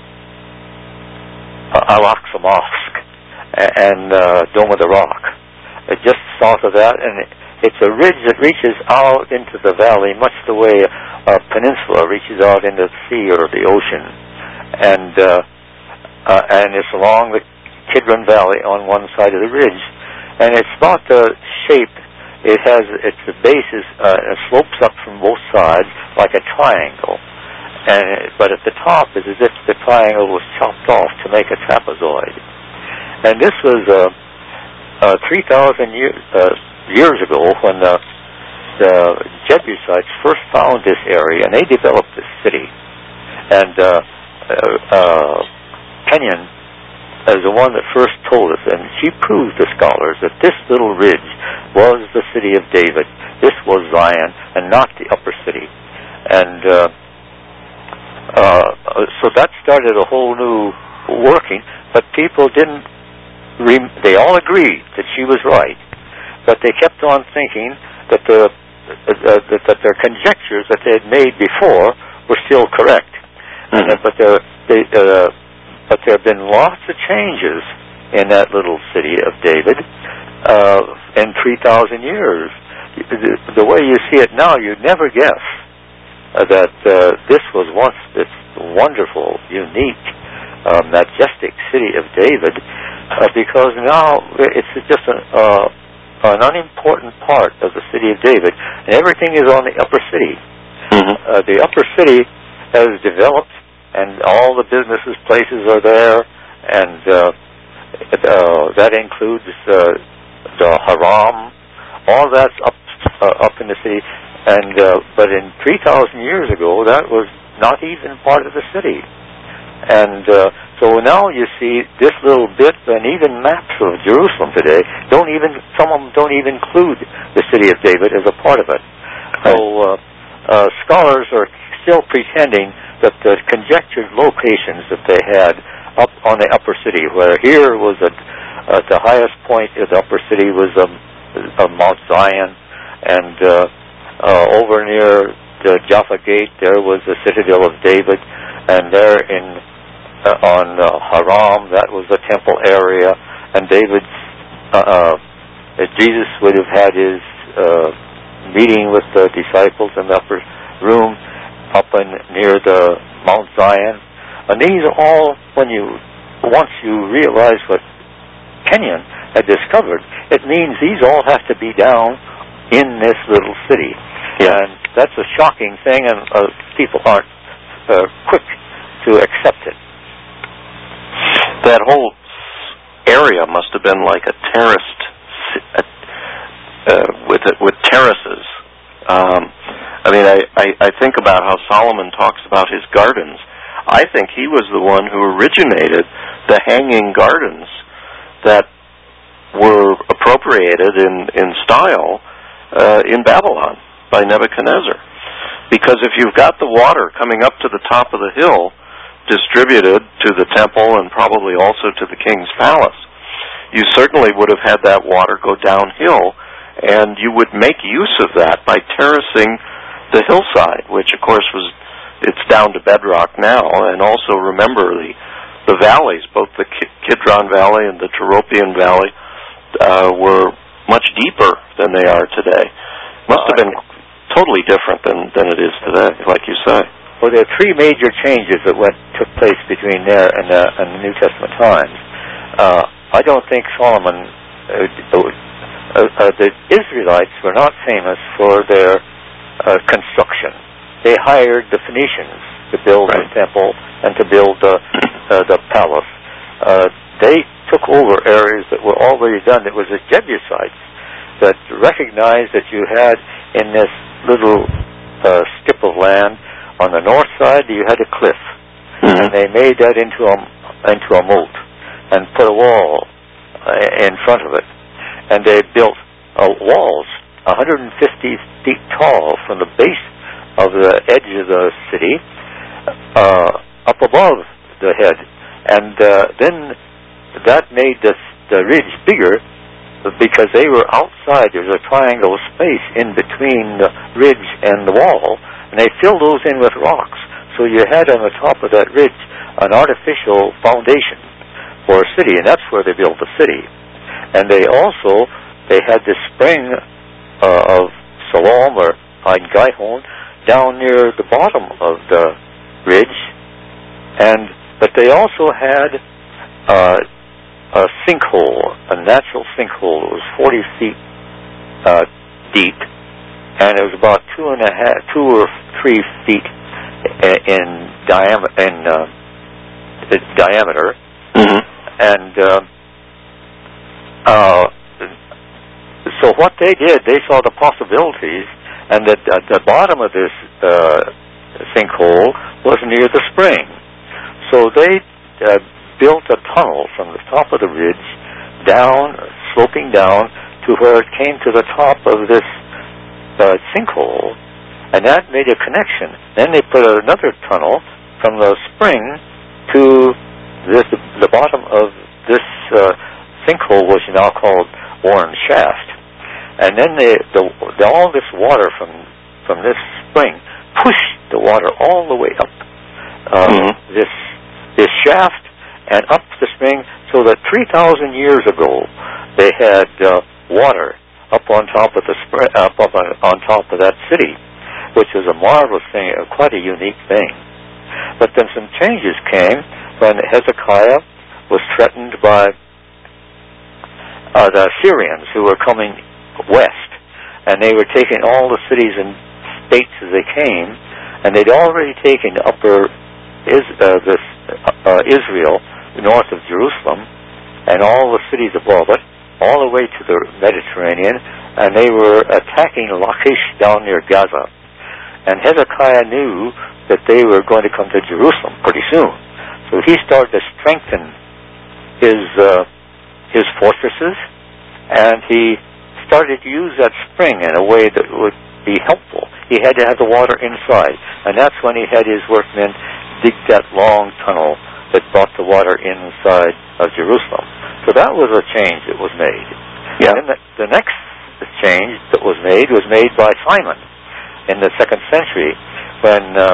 Uh, Al-Aqsa Mosque and uh, Dome of the Rock. Uh, just south of that, and it, it's a ridge that reaches out into the valley, much the way a peninsula reaches out into the sea or the ocean. And uh, uh, and it's along the Kidron Valley on one side of the ridge, and it's about the shape. It has its the base is uh, it slopes up from both sides like a triangle. And, but at the top is as if the triangle was chopped off to make a trapezoid. And this was uh, uh, three thousand years, uh, years ago when the, the Jebusites first found this area, and they developed this city. And uh, uh, uh, Kenyon is the one that first told us, and she proved to scholars that this little ridge was the city of David. this was Zion and not the upper city. And uh, uh, so that started a whole new working, but people didn't, rem- they all agreed that she was right, but they kept on thinking that the uh, that, that their conjectures that they had made before were still correct. Mm-hmm. And, uh, but there, they, uh, but there have been lots of changes in that little city of David uh, in three thousand years. The, the way you see it now, you'd never guess uh, that uh, this was once this wonderful, unique, uh, majestic city of David, uh, because now it's just an, uh, an unimportant part of the city of David, and everything is on the upper city. Mm-hmm. Uh, the upper city has developed, and all the businesses, places are there, and uh, uh, that includes uh, the Haram. All that's up uh, up in the city, and uh, but in three thousand years ago, that was not even part of the city. And uh, so now you see this little bit, and even maps of Jerusalem today don't even, some of them don't even include the city of David as a part of it. So uh, uh, scholars are still pretending that the conjectured locations that they had up on the upper city, where here was at, at the highest point of the upper city was um, uh, Mount Zion, and uh, uh, over near the Jaffa Gate there was the citadel of David, and there in uh, on uh, Haram, that was the temple area, and David's uh, uh, Jesus would have had his uh, meeting with the disciples in the upper room up in, near the Mount Zion. And these are all, when you, once you realize what Kenyon had discovered, it means these all have to be down in this little city. Yeah. And that's a shocking thing, and uh, people aren't uh, quick to accept it. That whole area must have been like a terraced, uh, with with terraces. Um, I mean, I, I, I think about how Solomon talks about his gardens. I think he was the one who originated the hanging gardens that were appropriated in, in style uh, in Babylon by Nebuchadnezzar. Because if you've got the water coming up to the top of the hill, distributed to the temple and probably also to the king's palace, you certainly would have had that water go downhill, and you would make use of that by terracing the hillside, which of course was, it's down to bedrock now. And also remember the the valleys, both the Kidron Valley and the Tyropian Valley, uh, were much deeper than they are today. Must have been totally different than, than it is today, like you say. Well, there are three major changes that went took place between there and, uh, and the New Testament times. Uh, I don't think Solomon, uh, uh, uh, the Israelites were not famous for their uh, construction. They hired the Phoenicians to build right. the temple and to build the, uh, the palace. Uh, they took over areas that were already done. It was the Jebusites that recognized that you had in this little uh, strip of land, on the north side you had a cliff, mm-hmm. and they made that into a, into a moat and put a wall uh, in front of it. And they built uh, walls one hundred fifty feet tall from the base of the edge of the city uh, up above the head. And uh, then that made the, the ridge bigger because they were outside. There's a triangle space in between the ridge and the wall, and they filled those in with rocks. So you had on the top of that ridge an artificial foundation for a city, and that's where they built the city. And they also, they had this spring uh, of Siloam or Ein Gihon down near the bottom of the ridge, and but they also had uh, a sinkhole, a natural sinkhole. It was forty feet uh, deep, and it was about two and a half, two or three feet in diameter. In uh, diameter, mm-hmm. and uh, uh, so what they did, they saw the possibilities, and that at the bottom of this uh, sinkhole was near the spring. So they uh, built a tunnel from the top of the ridge down, sloping down to where it came to the top of this uh, sinkhole, and that made a connection. Then they put another tunnel from the spring to this, the bottom of this uh, sinkhole, which is now called Warren Shaft. And then they, the, the, all this water from from this spring pushed the water all the way up uh, mm-hmm. this this shaft and up the spring, so that three thousand years ago they had uh, water up on top of the spring, up, up on, on top of that city, which was a marvelous thing, uh, quite a unique thing. But then some changes came when Hezekiah was threatened by uh, the Syrians who were coming west, and they were taking all the cities and states as they came, and they'd already taken upper is, uh, this, uh, Israel, north of Jerusalem, and all the cities above it, all the way to the Mediterranean, and they were attacking Lachish down near Gaza. And Hezekiah knew that they were going to come to Jerusalem pretty soon. So he started to strengthen his uh, his fortresses, and he started to use that spring in a way that would be helpful. He had to have the water inside, and that's when he had his workmen dig that long tunnel that brought the water inside of Jerusalem. So that was a change that was made. Yeah. And the, the next change that was made was made by Simon in the second century, when uh,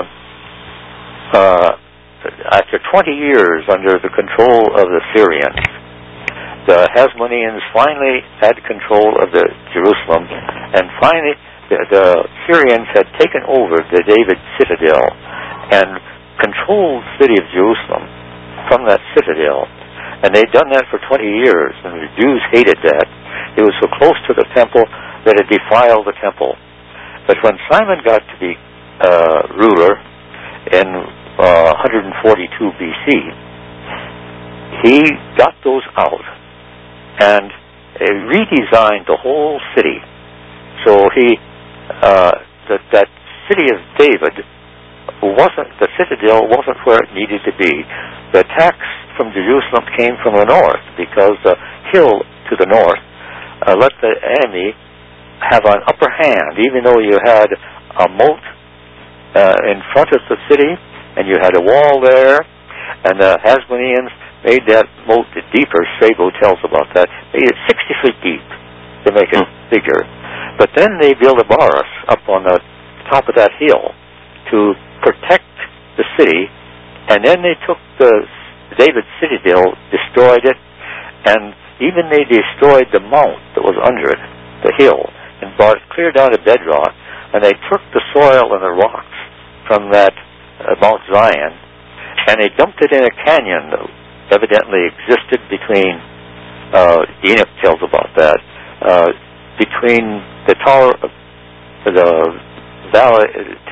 uh, after twenty years under the control of the Syrians, the Hasmoneans finally had control of the Jerusalem, and finally the, the Syrians had taken over the David citadel and controlled the city of Jerusalem from that citadel. And they'd done that for twenty years, and the Jews hated that. It was so close to the temple that it defiled the temple. But when Simon got to be uh, ruler in uh, one forty-two B C, he got those out and uh, redesigned the whole city. So he, uh, that, that city of David wasn't, the citadel wasn't where it needed to be. The attacks from Jerusalem came from the north, because the hill to the north uh, let the enemy have an upper hand, even though you had a moat uh, in front of the city, and you had a wall there, and the Hasmoneans made that moat deeper. Strabo tells about that. Made it sixty feet deep to make it mm. bigger. But then they built a barras up on the top of that hill to protect the city, and then they took the David citadel, destroyed it, and even they destroyed the mount that was under it, the hill, and brought it clear down to bedrock, and they took the soil and the rocks from that uh, Mount Zion, and they dumped it in a canyon that evidently existed between, uh, Enoch tells about that, uh, between the tower of the valley,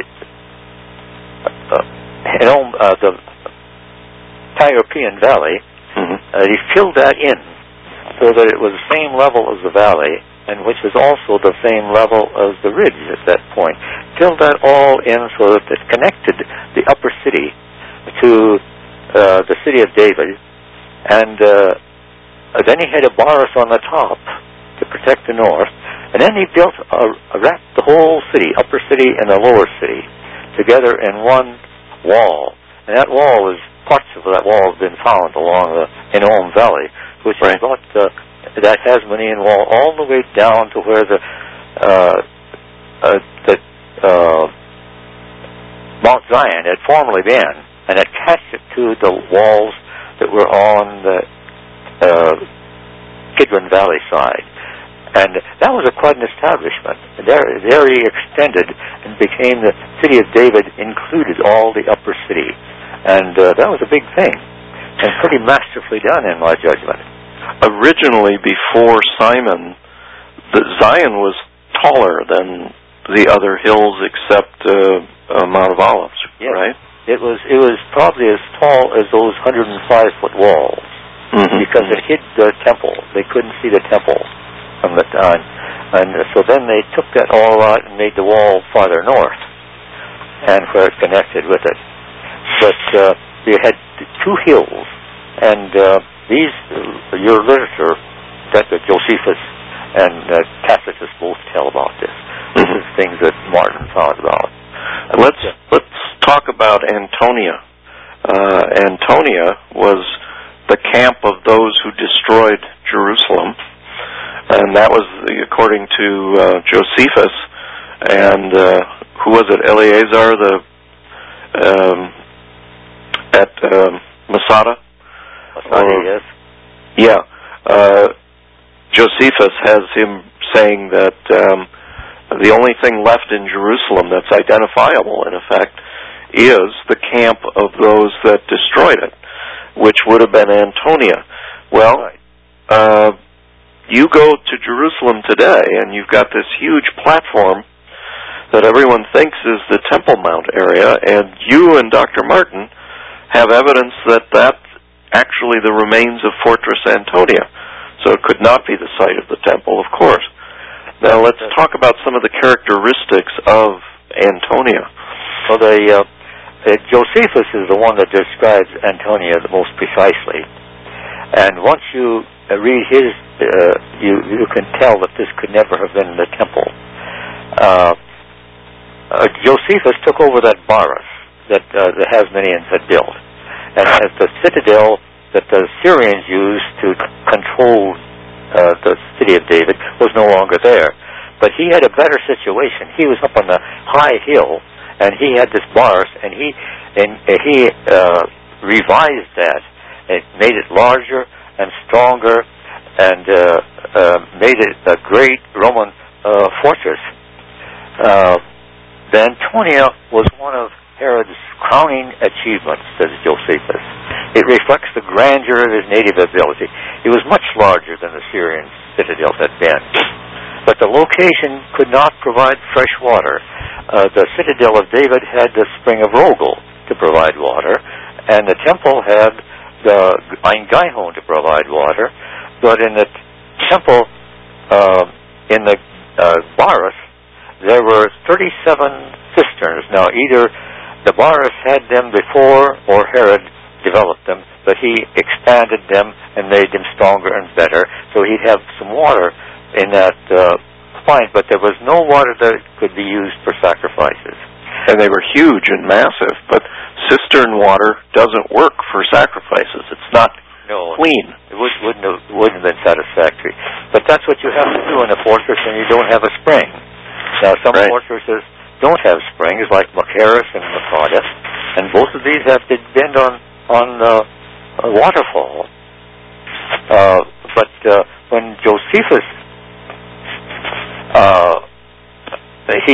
uh, Hinnom, uh, the Tyropean Valley, mm-hmm. uh, he filled that in so that it was the same level as the valley, and which was also the same level as the ridge at that point. Filled that all in so that it connected the upper city to uh, the city of David, and uh, then he had a barras on the top to protect the north, and then he built a, a wrapped the whole city, upper city and the lower city, together in one wall, and that wall is parts of that wall have been found along the Hinnom Valley, which right. has got uh, that Hasmonean wall all the way down to where the uh, uh, the uh, Mount Zion had formerly been, and attached it to the walls that were on the uh, Kidron Valley side. And that was a quite an establishment. There, there he extended and became the city of David, included all the upper city. And uh, that was a big thing, and pretty masterfully done in my judgment. Originally, before Simon, the Zion was taller than the other hills except uh, uh, Mount of Olives, yes. right? It was it was probably as tall as those one hundred five foot walls, mm-hmm. because it hid the temple. They couldn't see the temple from the time, and so then they took that all out and made the wall farther north, and where it connected with it. But uh, you had two hills, and uh, these, uh, your literature, that uh, Josephus and uh, Tacitus both tell about this. Mm-hmm. This is things that Martin found about. Let's let's talk about Antonia. Uh, Antonia was the camp of those who destroyed Jerusalem, and that was according to uh, Josephus. And uh, who was it? Eleazar, the um, at um, Masada. Masada, or, yes. Yeah. Uh, Josephus has him saying that um, the only thing left in Jerusalem that's identifiable, in effect, is the camp of those that destroyed it, which would have been Antonia. Well, right. uh, you go to Jerusalem today, and you've got this huge platform that everyone thinks is the Temple Mount area, and you and Doctor Martin have evidence that that's actually the remains of Fortress Antonia. So it could not be the site of the temple, of course. Now let's talk about some of the characteristics of Antonia. Well, the, uh, uh, Josephus is the one that describes Antonia the most precisely. And once you uh, read his, uh, you, you can tell that this could never have been the temple. Uh, uh, Josephus took over that Baris that uh, the Hasmoneans had built. And as the citadel that the Syrians used to control uh, the city of David was no longer there. But he had a better situation. He was up on the high hill, and he had this Baris, and he and uh, he uh, revised that. It made it larger and stronger, and uh, uh, made it a great Roman uh, fortress. Uh, the Antonia was one of Herod's crowning achievements, says Josephus. It reflects the grandeur of his native ability. It was much larger than the Syrian citadel had been. But the location could not provide fresh water. Uh, the citadel of David had the spring of Rogel to provide water, and the temple had the Ein Gihon to provide water. But in the temple, uh, in the uh, Baris, there were thirty-seven cisterns. Now, either the Baris had them before or Herod developed them, but he expanded them and made them stronger and better, so he'd have some water in that uh, point, but there was no water that could be used for sacrifices. And they were huge and massive, but cistern water doesn't work for sacrifices. It's not no, clean. It would, wouldn't, have, wouldn't have been satisfactory. But that's what you have to do in a fortress when you don't have a spring. Now, some right. fortresses don't have springs, like Machaerus and Masada, and both of these have to depend on on uh, a waterfall. Uh, but uh, when Josephus uh, he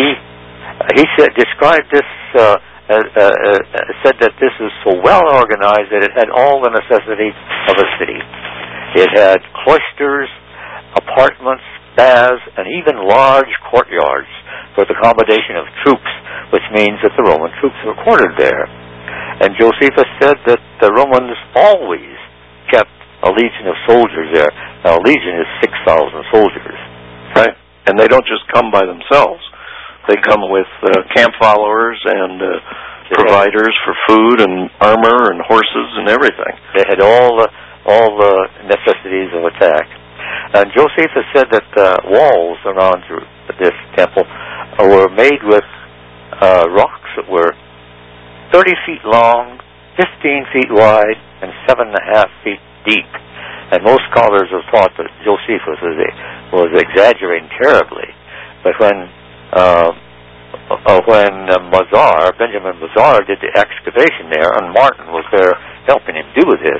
he said described this uh, uh, uh, said that this is so well organized that it had all the necessities of a city. It had cloisters, apartments, baths, and even large courtyards for the accommodation of troops, which means that the Roman troops were quartered there. And Josephus said that the Romans always kept a legion of soldiers there. Now, a legion is six thousand soldiers. Right. And they don't just come by themselves. They come with uh, camp followers and uh, providers for food and armor and horses and everything. They had all the, all the necessities of attack. And Josephus said that the walls around this temple were made with uh, rocks that were thirty feet long, fifteen feet wide, and seven and a half feet deep. And most scholars have thought that Josephus was, was exaggerating terribly. But when uh, uh, when uh, Mazar, Benjamin Mazar, did the excavation there, and Martin was there helping him do this,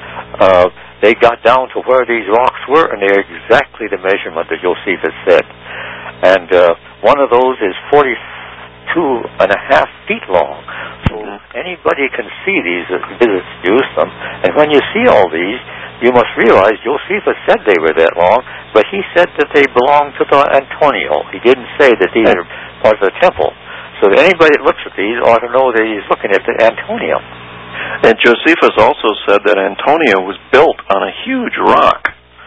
uh, they got down to where these rocks were, and they're exactly the measurement that Josephus said. And uh, one of those is forty-two and a half feet long. So anybody can see these uh, visits to Jerusalem. And when you see all these, you must realize Josephus said they were that long, but he said that they belonged to the Antonio. He didn't say that these are part of the temple. So that anybody that looks at these ought to know that he's looking at the Antonio. And Josephus also said that Antonia was built on a huge rock.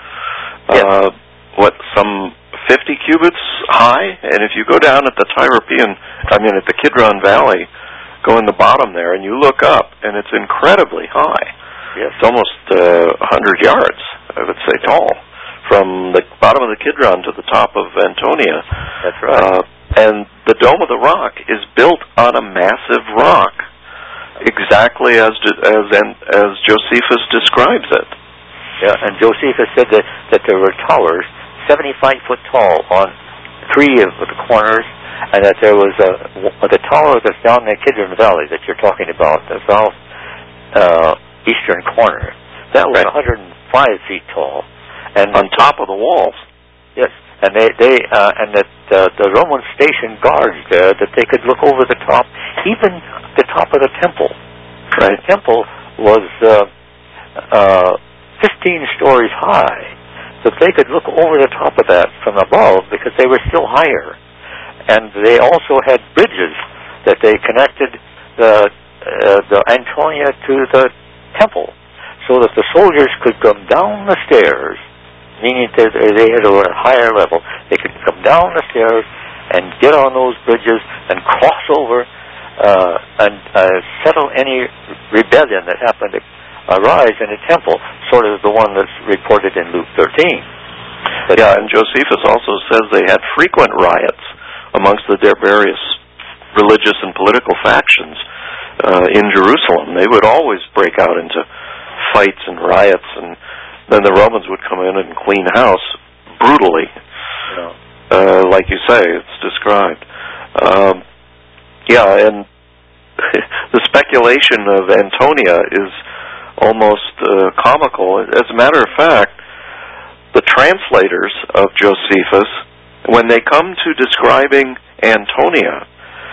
Yes. Uh, what, some fifty cubits high? And if you go down at the Tyropean, I mean at the Kidron Valley, go in the bottom there and you look up, and it's incredibly high. Yes. It's almost uh, one hundred yards, I would say, tall, from the bottom of the Kidron to the top of Antonia. That's right. Uh, and the Dome of the Rock is built on a massive rock, exactly as as as Josephus describes it. Yeah, and Josephus said that, that there were towers seventy-five foot tall on three of the corners, and that there was a the tower that's down in the Kidron Valley that you're talking about, the south uh, eastern corner. That was right. one hundred five feet tall, and on top of the walls. Yes, and they they uh, and that uh, the Roman station guards there that they could look over the top, even the top of the temple. Right. The temple was uh, uh, fifteen stories high, so they could look over the top of that from above because they were still higher, and they also had bridges that they connected the uh, the Antonia to the temple, so that the soldiers could come down the stairs, meaning that they had a higher level. They could come down the stairs and get on those bridges and cross over uh, and uh, settle any rebellion that happened to arise in the temple, sort of the one that's reported in Luke thirteen. But yeah, and Josephus also says they had frequent riots amongst the various religious and political factions uh, in Jerusalem. They would always break out into fights and riots, and then the Romans would come in and clean house brutally, yeah. uh, like you say, it's described. Um, yeah, and the speculation of Antonia is almost uh, comical. As a matter of fact, the translators of Josephus, when they come to describing Antonia,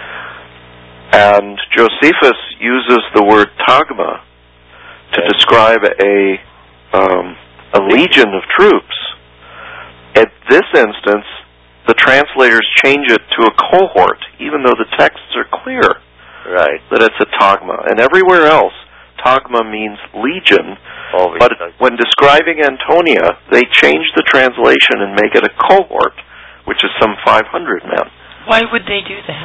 and Josephus uses the word tagma to describe a um, a legion of troops, at this instance, the translators change it to a cohort, even though the texts are clear right. that it's a tagma. And everywhere else, tagma means legion, oh, but when describing Antonia, they change the translation and make it a cohort, which is some five hundred men. Why would they do that?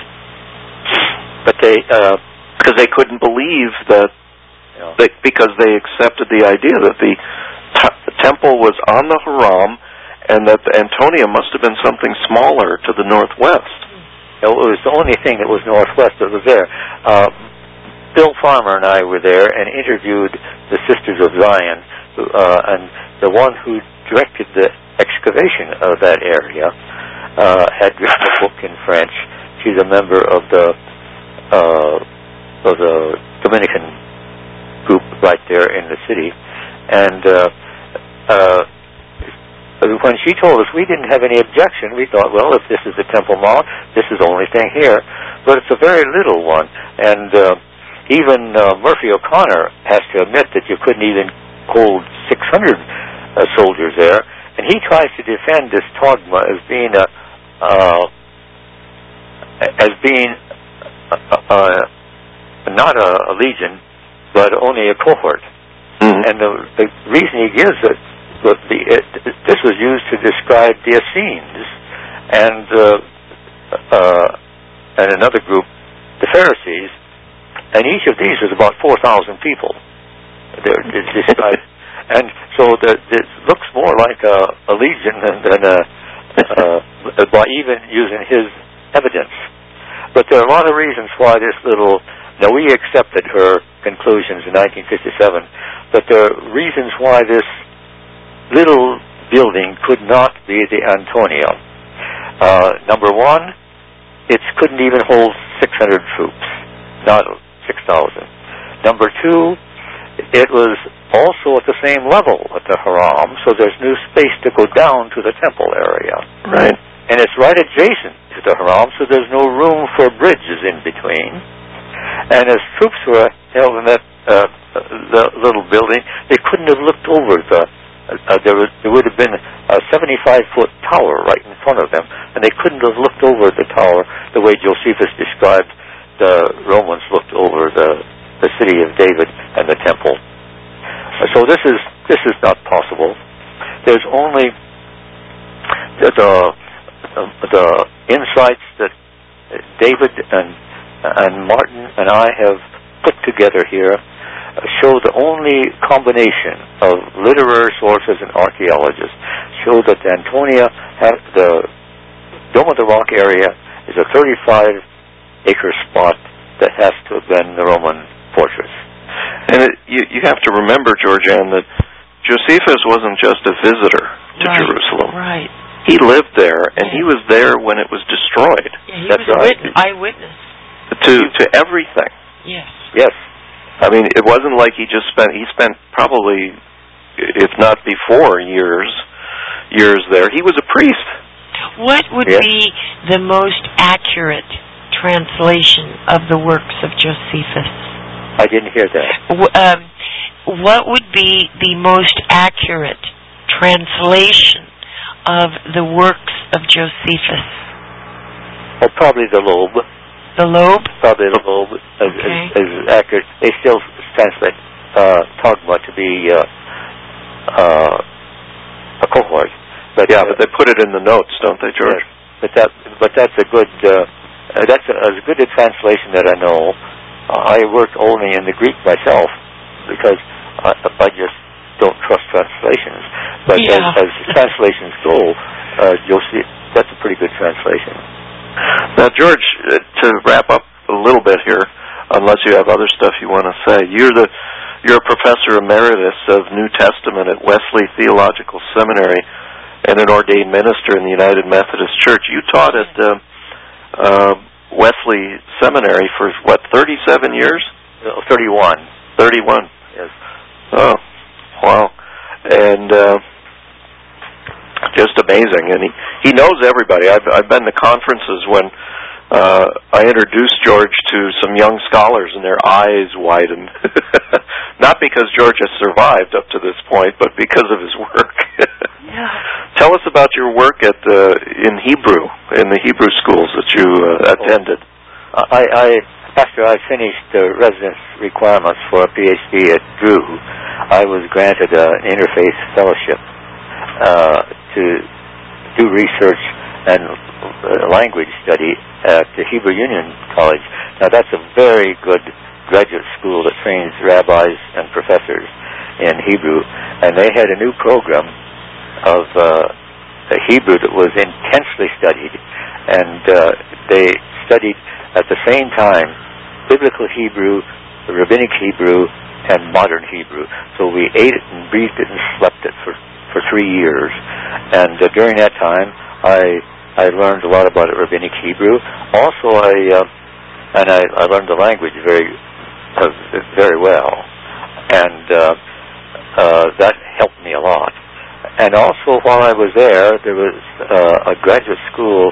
But they, uh, because they couldn't believe that, yeah. they, because they accepted the idea that the, t- the temple was on the Haram, and that the Antonia must have been something smaller to the northwest. It was the only thing that was northwest that was there. Uh, Bill Farmer and I were there and interviewed the Sisters of Zion, uh, and the one who directed the excavation of that area uh, had written a book in French. She's a member of the uh, of the Dominican group right there in the city, and uh, uh, when she told us, we didn't have any objection. We thought, well, if this is the Temple Mount, this is the only thing here. But it's a very little one. And uh, even uh, Murphy O'Connor has to admit that you couldn't even hold six hundred uh, soldiers there. And he tries to defend this tagma as being a, uh, as being a, a, a, not a, a legion, but only a cohort. Mm-hmm. And the, the reason he gives it, But the, it, this was used to describe the Essenes and uh, uh, and another group, the Pharisees, and each of these was about four thousand people. They're described, and so the, it looks more like a, a legion than, than a, uh, by even using his evidence. But there are a lot of reasons why this little. Now we accepted her conclusions in nineteen fifty-seven, but there are reasons why this little building could not be the Antonia. Uh, number one, it couldn't even hold six hundred troops, not six thousand. Number two, it was also at the same level at the Haram, so there's no space to go down to the temple area. Right. And it's right adjacent to the Haram, so there's no room for bridges in between. And as troops were held in that uh, the little building, they couldn't have looked over the Uh, there, was, there would have been a seventy-five foot tower right in front of them, and they couldn't have looked over the tower the way Josephus described the Romans looked over the, the city of David and the temple. Uh, so this is this is not possible. There's only the the, the insights that David and and Martin and I have put together here show the only combination of literary sources and archaeologists show that Antonia, had the Dome of the Rock area is a thirty-five acre spot that has to have been the Roman fortress. And it, you, you have to remember, Georgianne, that Josephus wasn't just a visitor to right. Jerusalem. Right. He lived there, and yeah. he was there when it was destroyed. Yeah, he That's was right. an eyewitness. To to everything. Yes. Yes. I mean, it wasn't like he just spent. He spent probably, if not before, years, years there. He was a priest. What would yes. be the most accurate translation of the works of Josephus? I didn't hear that. W- um, what would be the most accurate translation of the works of Josephus? Oh, probably the Loeb. The Loeb? Probably the Loeb is, okay. is, is accurate. They still translate uh, Togma to be uh, uh, a cohort. But, yeah, uh, but they put it in the notes, don't they, George? Yes. But that, but that's a good. Uh, that's a, as good a translation that I know. Uh, I worked only in the Greek myself because I, I just don't trust translations. But yeah. as, as translations go, uh, you'll see that's a pretty good translation. Now, George, uh, to wrap up a little bit here, unless you have other stuff you want to say, you're the you're a professor emeritus of New Testament at Wesley Theological Seminary and an ordained minister in the United Methodist Church. You taught at uh, uh, Wesley Seminary for, what, thirty-seven years? Uh, thirty-one. thirty-one. Yes. Oh, wow. And uh, just amazing. And he, he knows everybody. I've, I've been to conferences when uh, I introduced George to some young scholars, and their eyes widened. Not because George has survived up to this point, but because of his work. yeah. Tell us about your work at uh, in Hebrew, in the Hebrew schools that you uh, attended. I, I after I finished the residence requirements for a P H D at Drew, I was granted uh, an interfaith fellowship uh, to do research and uh, language study at the Hebrew Union College. Now that's a very good graduate school that trains rabbis and professors in Hebrew, and they had a new program of uh, Hebrew that was intensely studied, and uh, they studied at the same time biblical Hebrew, rabbinic Hebrew, and modern Hebrew. So we ate it and breathed it and slept it for, for three years, and uh, during that time I I learned a lot about rabbinic Hebrew. Also, I uh, and I, I learned the language very uh, very well, and uh, uh, that helped me a lot. And also, while I was there, there was uh, a graduate school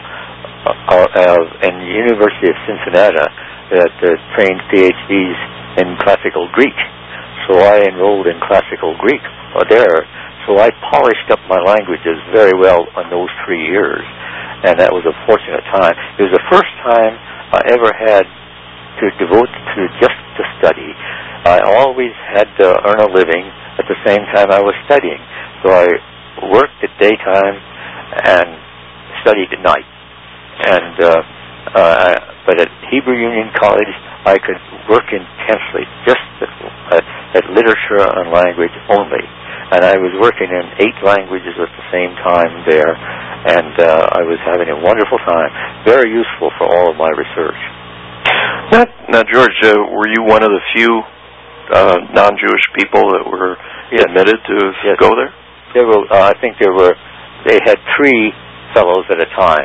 uh, uh, in the University of Cincinnati that uh, trained P H Ds in classical Greek. So I enrolled in classical Greek uh, there. So I polished up my languages very well in those three years, and that was a fortunate time. It was the first time I ever had to devote to just to study. I always had to earn a living at the same time I was studying. So I worked at daytime and studied at night. And uh, uh, but at Hebrew Union College, I could work intensely just at, at literature and language only. And I was working in eight languages at the same time there, and uh, I was having a wonderful time. Very useful for all of my research. Now, now George, uh, were you one of the few uh, non-Jewish people that were yes. admitted to yes. go there? There were, uh, I think there were, they had three fellows at a time,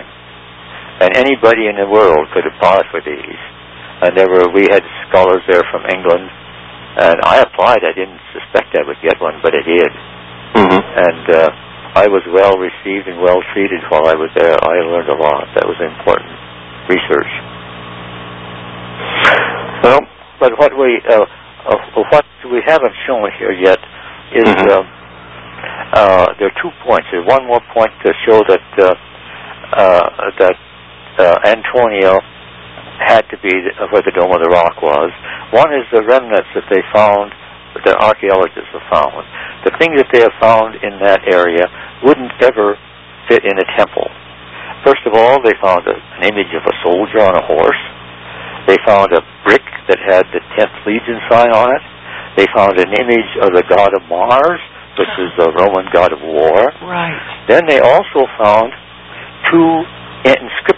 and anybody in the world could apply for these. And there were, we had scholars there from England, and I applied. I didn't suspect I would get one, but I did. Mm-hmm. And uh, I was well received and well treated while I was there. I learned a lot. That was important research. Well, but what we uh, uh, what we haven't shown here yet is mm-hmm. uh, uh, there are two points. There's one more point to show that uh, uh, that uh, Antonia had to be where the Dome of the Rock was. One is the remnants that they found, that archaeologists have found. The things that they have found in that area wouldn't ever fit in a temple. First of all, they found a, an image of a soldier on a horse. They found a brick that had the tenth Legion sign on it. They found an image of the god of Mars, which is the Roman god of war. Right. Then they also found two inscriptions that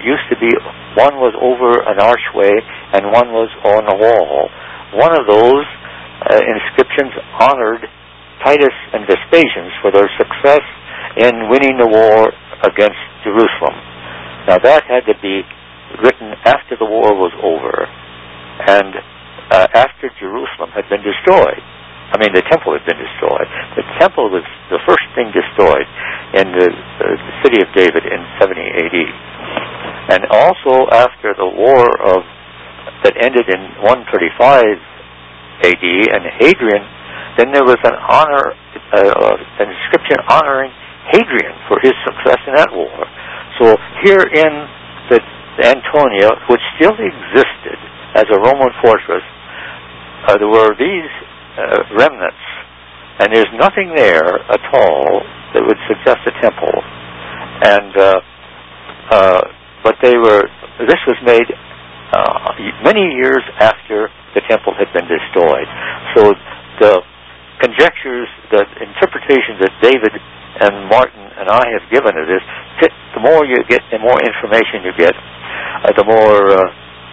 that used to be, one was over an archway and one was on a wall. One of those uh, inscriptions honored Titus and Vespasian for their success in winning the war against Jerusalem. Now that had to be written after the war was over and uh, after Jerusalem had been destroyed. I mean, the temple had been destroyed. The temple was the first thing destroyed in the, uh, the city of David in seventy A D. And also after the war of that ended in one thirty-five A D and Hadrian, then there was an honor, uh, an inscription honoring Hadrian for his success in that war. So here in the Antonia, which still existed as a Roman fortress, uh, there were these uh, remnants, and there's nothing there at all that would suggest a temple. And uh, uh, but they were. This was made uh, many years after the temple had been destroyed. So the conjectures, the interpretations that David and Martin and I have given of this, the more you get, the more information you get, uh, the more uh,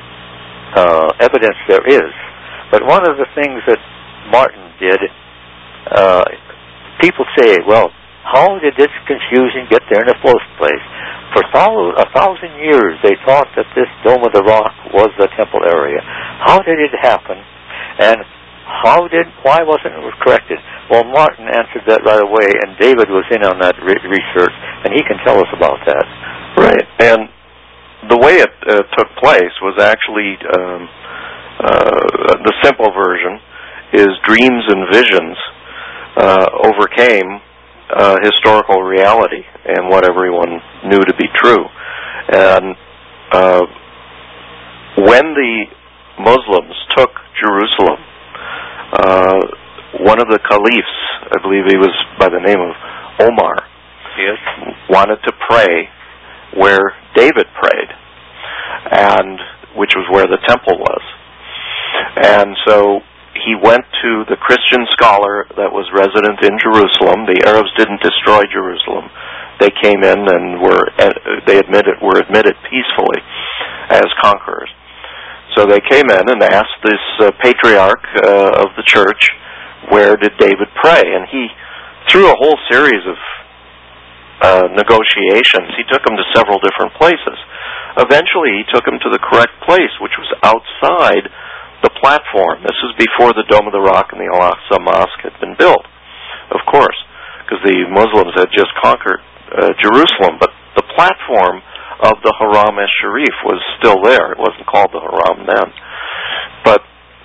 uh, evidence there is. But one of the things that Martin did, uh, people say, well, how did this confusion get there in the first place? For thou- a thousand years they thought that this Dome of the Rock was the temple area. How did it happen? And how did, why wasn't it corrected? Well, Martin answered that right away, and David was in on that re- research, and he can tell us about that. Right, and the way it uh, took place was actually, um, uh, the simple version is dreams and visions uh, overcame uh, historical reality and what everyone knew to be true. And uh, when the Muslims took Jerusalem, Uh, one of the caliphs, I believe he was by the name of Omar, yes, wanted to pray where David prayed, and which was where the temple was. And so he went to the Christian scholar that was resident in Jerusalem. The Arabs didn't destroy Jerusalem. They came in and were they admitted were admitted peacefully as conquerors. So they came in and asked this uh, patriarch uh, of the church, where did David pray? And he, through a whole series of uh, negotiations, he took him to several different places. Eventually, he took him to the correct place, which was outside the platform. This is before the Dome of the Rock and the Al-Aqsa Mosque had been built, of course, because the Muslims had just conquered uh, Jerusalem. But the platform of the Haram es-Sharif was still there. It wasn't called the Haram then. But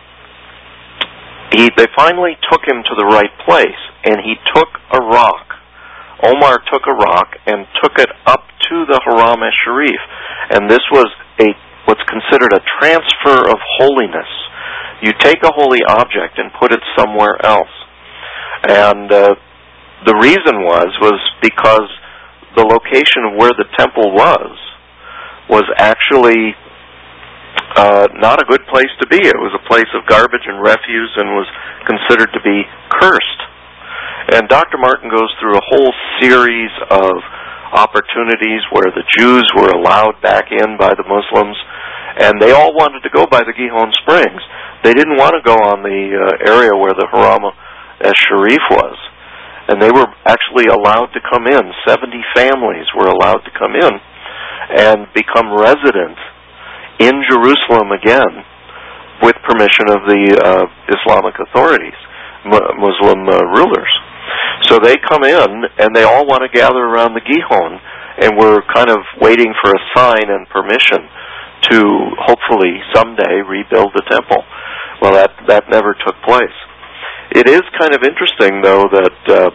he, they finally took him to the right place, and he took a rock. Omar took a rock and took it up to the Haram es-Sharif, and this was a what's considered a transfer of holiness. You take a holy object and put it somewhere else. And uh, the reason was, was because the location of where the temple was was actually uh, not a good place to be. It was a place of garbage and refuse and was considered to be cursed. And Doctor Martin goes through a whole series of opportunities where the Jews were allowed back in by the Muslims, and they all wanted to go by the Gihon Springs. They didn't want to go on the uh, area where the Haram es-Sharif was. And they were actually allowed to come in. seventy families were allowed to come in and become resident in Jerusalem again with permission of the uh, Islamic authorities, Muslim uh, rulers. So they come in and they all want to gather around the Gihon, and we're kind of waiting for a sign and permission to hopefully someday rebuild the temple. Well, that, that never took place. It is kind of interesting, though, that, uh,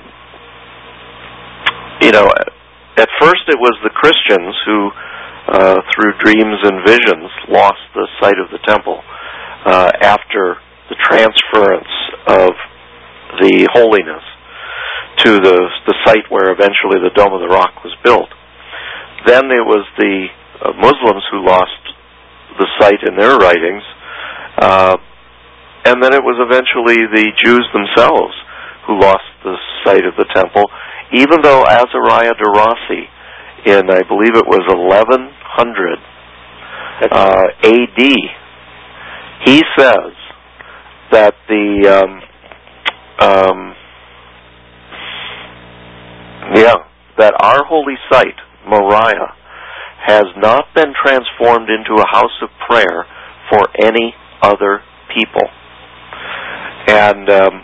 you know, at first it was the Christians who, uh, through dreams and visions, lost the site of the temple uh, after the transference of the holiness to the, the site where eventually the Dome of the Rock was built. Then it was the uh, Muslims who lost the site in their writings, uh, and then it was eventually the Jews themselves who lost the site of the temple, even though Azariah de Rossi, in I believe it was eleven hundred uh, A D, he says that the um, um, yeah that our holy site, Moriah, has not been transformed into a house of prayer for any other people. And um,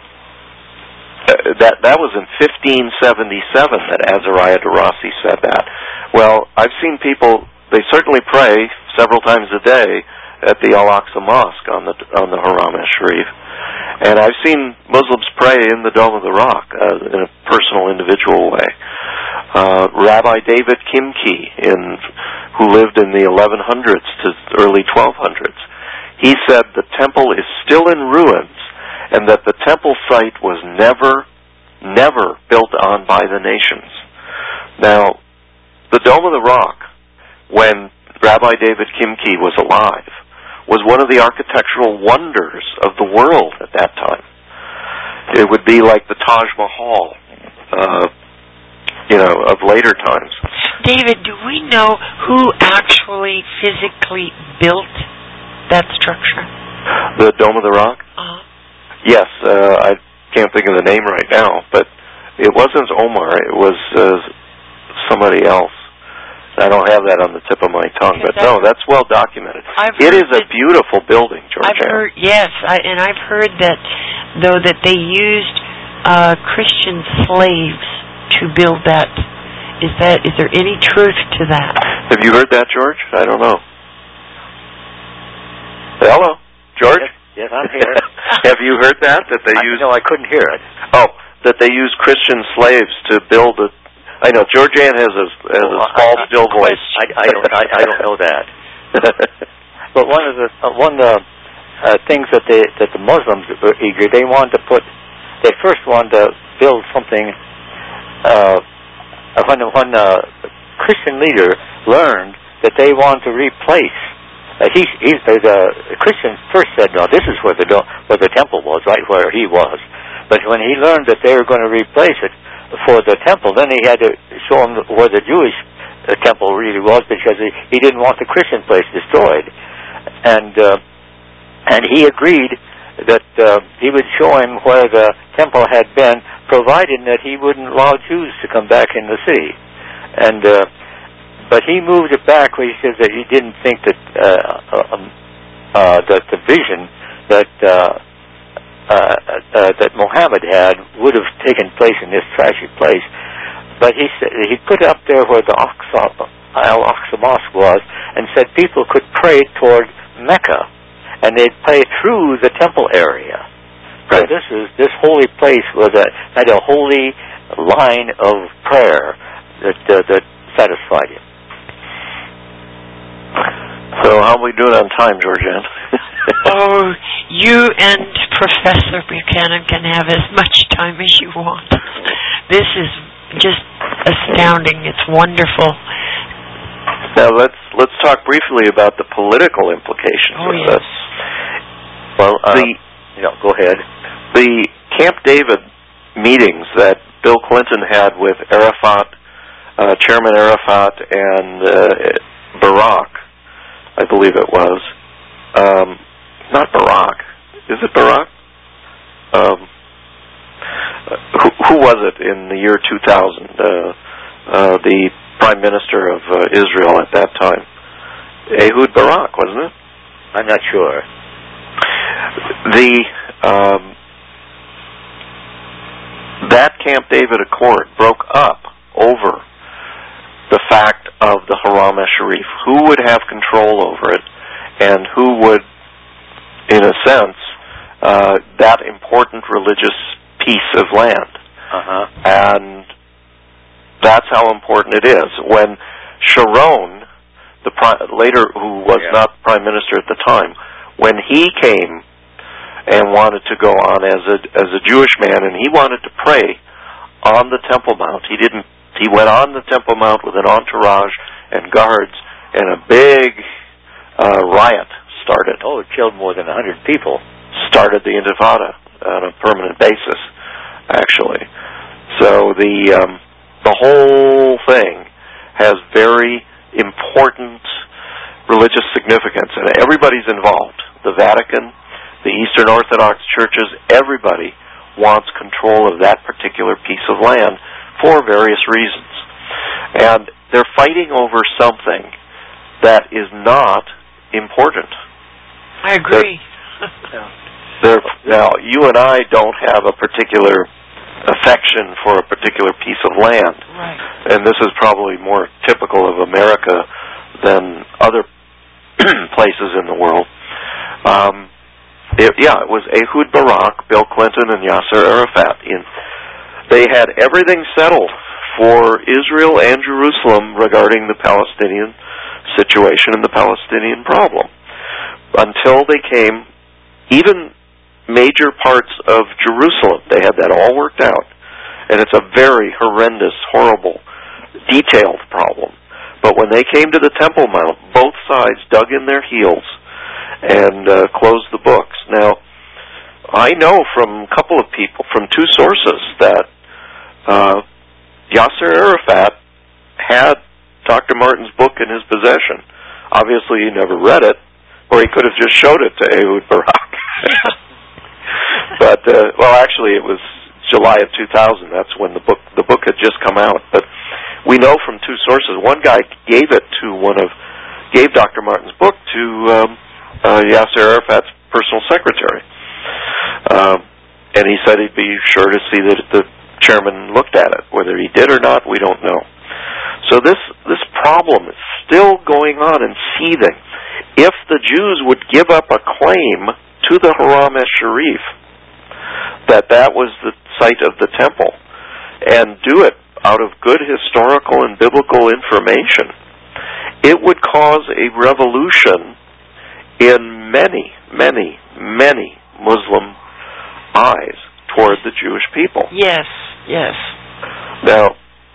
that that was in fifteen seventy-seven that Azariah de Rossi said that. Well, I've seen people, they certainly pray several times a day at the Al-Aqsa Mosque on the on the Haram al-Sharif. And I've seen Muslims pray in the Dome of the Rock uh, in a personal, individual way. Uh, Rabbi David Kimke, in, who lived in the eleven hundreds to early twelve hundreds, he said the temple is still in ruins and that the temple site was never, never built on by the nations. Now, the Dome of the Rock, when Rabbi David Kimke was alive, was one of the architectural wonders of the world at that time. It would be like the Taj Mahal, uh, you know, of later times. David, do we know who actually physically built that structure? The Dome of the Rock? Uh-huh. Yes, uh, I can't think of the name right now, but it wasn't Omar, it was uh, somebody else. I don't have that on the tip of my tongue, but no, that's well documented. It is a beautiful building, George. I've heard, yes, I, and I've heard that, though, that they used uh, Christian slaves to build that. Is that? Is there any truth to that? Have you heard that, George? I don't know. Hello, George? Yes, yes, I'm here. Have you heard that? That they I, used? No, I couldn't hear it. Oh, that they used Christian slaves to build a. I know Georgianne has a, has a small, I, I, still voice. I, I don't. I, I don't know that. But one of the uh, one of the uh, things that they that the Muslims were eager, they wanted to put. They first wanted to build something. Uh, when when a Christian leader learned that they wanted to replace. Uh, he, he, uh, the Christian first said, "No, this is where the where the temple was, right where he was." But when he learned that they were going to replace it for the temple, then he had to show him where the Jewish uh, temple really was, because he, he didn't want the Christian place destroyed, and uh, and he agreed that uh, he would show him where the temple had been, provided that he wouldn't allow Jews to come back in the city, and. Uh, But he moved it back where he says that he didn't think that uh, um, uh, that the vision that uh, uh, uh, that Muhammad had would have taken place in this trashy place. But he said he put it up there where the Al-Aqsa Mosque was, and said people could pray toward Mecca, and they'd pray through the temple area. Right. So this is this holy place was a had a holy line of prayer that uh, that satisfied him. So how are we doing on time, Georgianne? Oh, you and Professor Buchanan can have as much time as you want. This is just astounding. It's wonderful. Now let's let's talk briefly about the political implications oh, of yes. this. Well, uh, the you know, go ahead. The Camp David meetings that Bill Clinton had with Arafat, uh, Chairman Arafat, and uh, Barack, I believe it was. Um, not Barack. Is it Barack? Um, who, who was it in the year two thousand? Uh, uh, the Prime Minister of uh, Israel at that time. Ehud Barak, wasn't it? I'm not sure. The um, that Camp David Accord broke up over the fact of the Haram al-Sharif. Who would have control over it, and who would, in a sense, uh, that important religious piece of land. Uh-huh. And that's how important it is. When Sharon, the pri- later who was yeah. not prime minister at the time, when he came and wanted to go on as a as a Jewish man, and he wanted to pray on the Temple Mount, he didn't. He went on the Temple Mount with an entourage and guards, and a big uh, riot started. Oh, it killed more than a hundred people. Started the Intifada on a permanent basis, actually. So the um, the whole thing has very important important religious significance, and everybody's involved. The Vatican, the Eastern Orthodox churches, everybody wants control of that particular piece of land for various reasons. And they're fighting over something that is not important. I agree. They're, they're, now, you and I don't have a particular affection for a particular piece of land. Right. And this is probably more typical of America than other places in the world. Um, it, yeah, it was Ehud Barak, Bill Clinton, and Yasser Arafat. In, they had everything settled for Israel and Jerusalem regarding the Palestinian situation and the Palestinian problem. Until they came, even major parts of Jerusalem, they had that all worked out. And it's a very horrendous, horrible, detailed problem. But when they came to the Temple Mount, both sides dug in their heels and uh, closed the books. Now, I know from a couple of people, from two sources, that uh, Yasser Arafat had Doctor Martin's book in his possession. Obviously, he never read it, or he could have just showed it to Ehud Barak. But, uh, well, actually, it was July of two thousand. That's when the book the book had just come out. But we know from two sources. One guy gave it to one of, gave Doctor Martin's book to um, uh, Yasser Arafat's personal secretary. Um, and he said he'd be sure to see that the chairman looked at it. Whether he did or not, we don't know. So this, this problem is still going on and seething. If the Jews would give up a claim to the Haram esh-Sharif, that that was the site of the temple, and do it out of good historical and biblical information, it would cause a revolution in many, many, many Muslim eyes toward the Jewish people. Yes, yes. Now,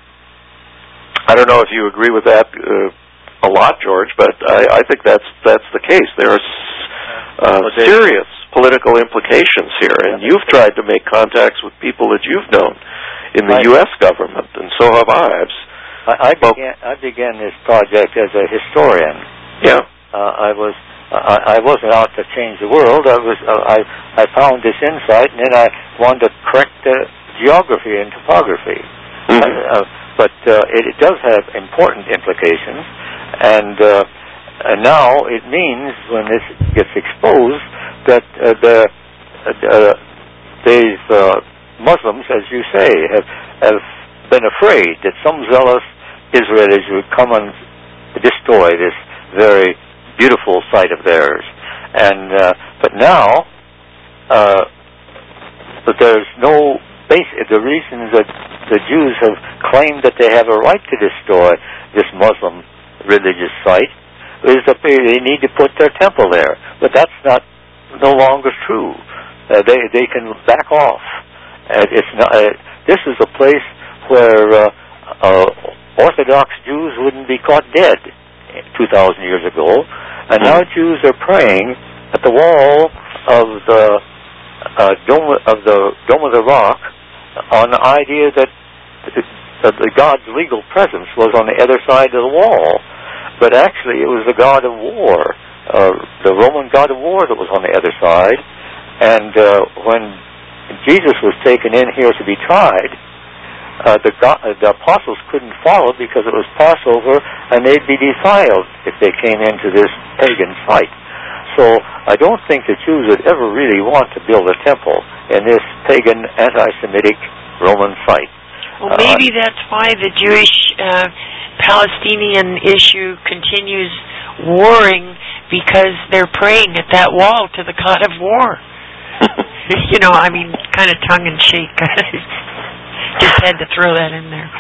I don't know if you agree with that uh, a lot, George, but I, I think that's that's the case. There are uh, serious political implications here, and you've tried to make contacts with people that you've known in the U S government, and so have I. I, I began I began this project as a historian. Yeah. Uh, I was I, I wasn't out to change the world. I was uh, I I found this insight, and then I wanted to correct the geography and topography. Mm-hmm. Uh, but uh, it, it does have important implications, and, uh, and now it means when this gets exposed that uh, the uh, these uh, Muslims, as you say, have have been afraid that some zealous Israelis would come and destroy this very beautiful site of theirs. And uh, but now, uh, but there's no base. The reason that the Jews have claimed that they have a right to destroy this Muslim religious site is that they, they need to put their temple there. But that's not no longer true. Uh, they they can back off. Uh, it's not. Uh, this is a place where uh, uh, Orthodox Jews wouldn't be caught dead two thousand years ago, and now Jews are praying at the wall of the uh, dome of the Dome of the Rock on the idea that, that the God's legal presence was on the other side of the wall, but actually it was the God of war, uh, the Roman God of war, that was on the other side. And uh, when Jesus was taken in here to be tried, uh, the, God, uh, the apostles couldn't follow because it was Passover, and they'd be defiled if they came into this pagan site. So I don't think the Jews would ever really want to build a temple in this pagan, anti-Semitic Roman site. Well, maybe uh, that's why the Jewish uh, Palestinian issue continues warring, because they're praying at that wall to the God of war. You know, I mean, kind of tongue-in-cheek. Just had to throw that in there.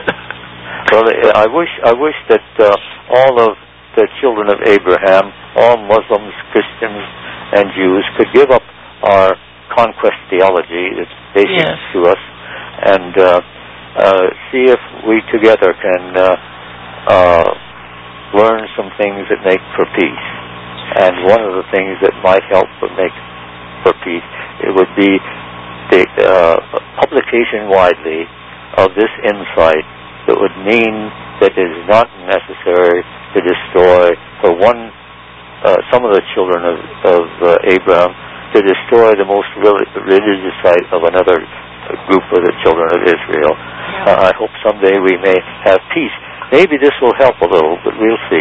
Well, I wish I wish that uh, all of the children of Abraham, all Muslims, Christians, and Jews, could give up our conquest theology that's basic yes. to us, and uh, uh, see if we together can uh, uh, learn some things that make for peace. And one of the things that might help but make for peace, it would be the uh, publication widely of this insight that would mean that it is not necessary to destroy, for one, uh, some of the children of, of uh, Abraham, to destroy the most religious site of another group of the children of Israel. Uh, I hope someday we may have peace. Maybe this will help a little, but we'll see.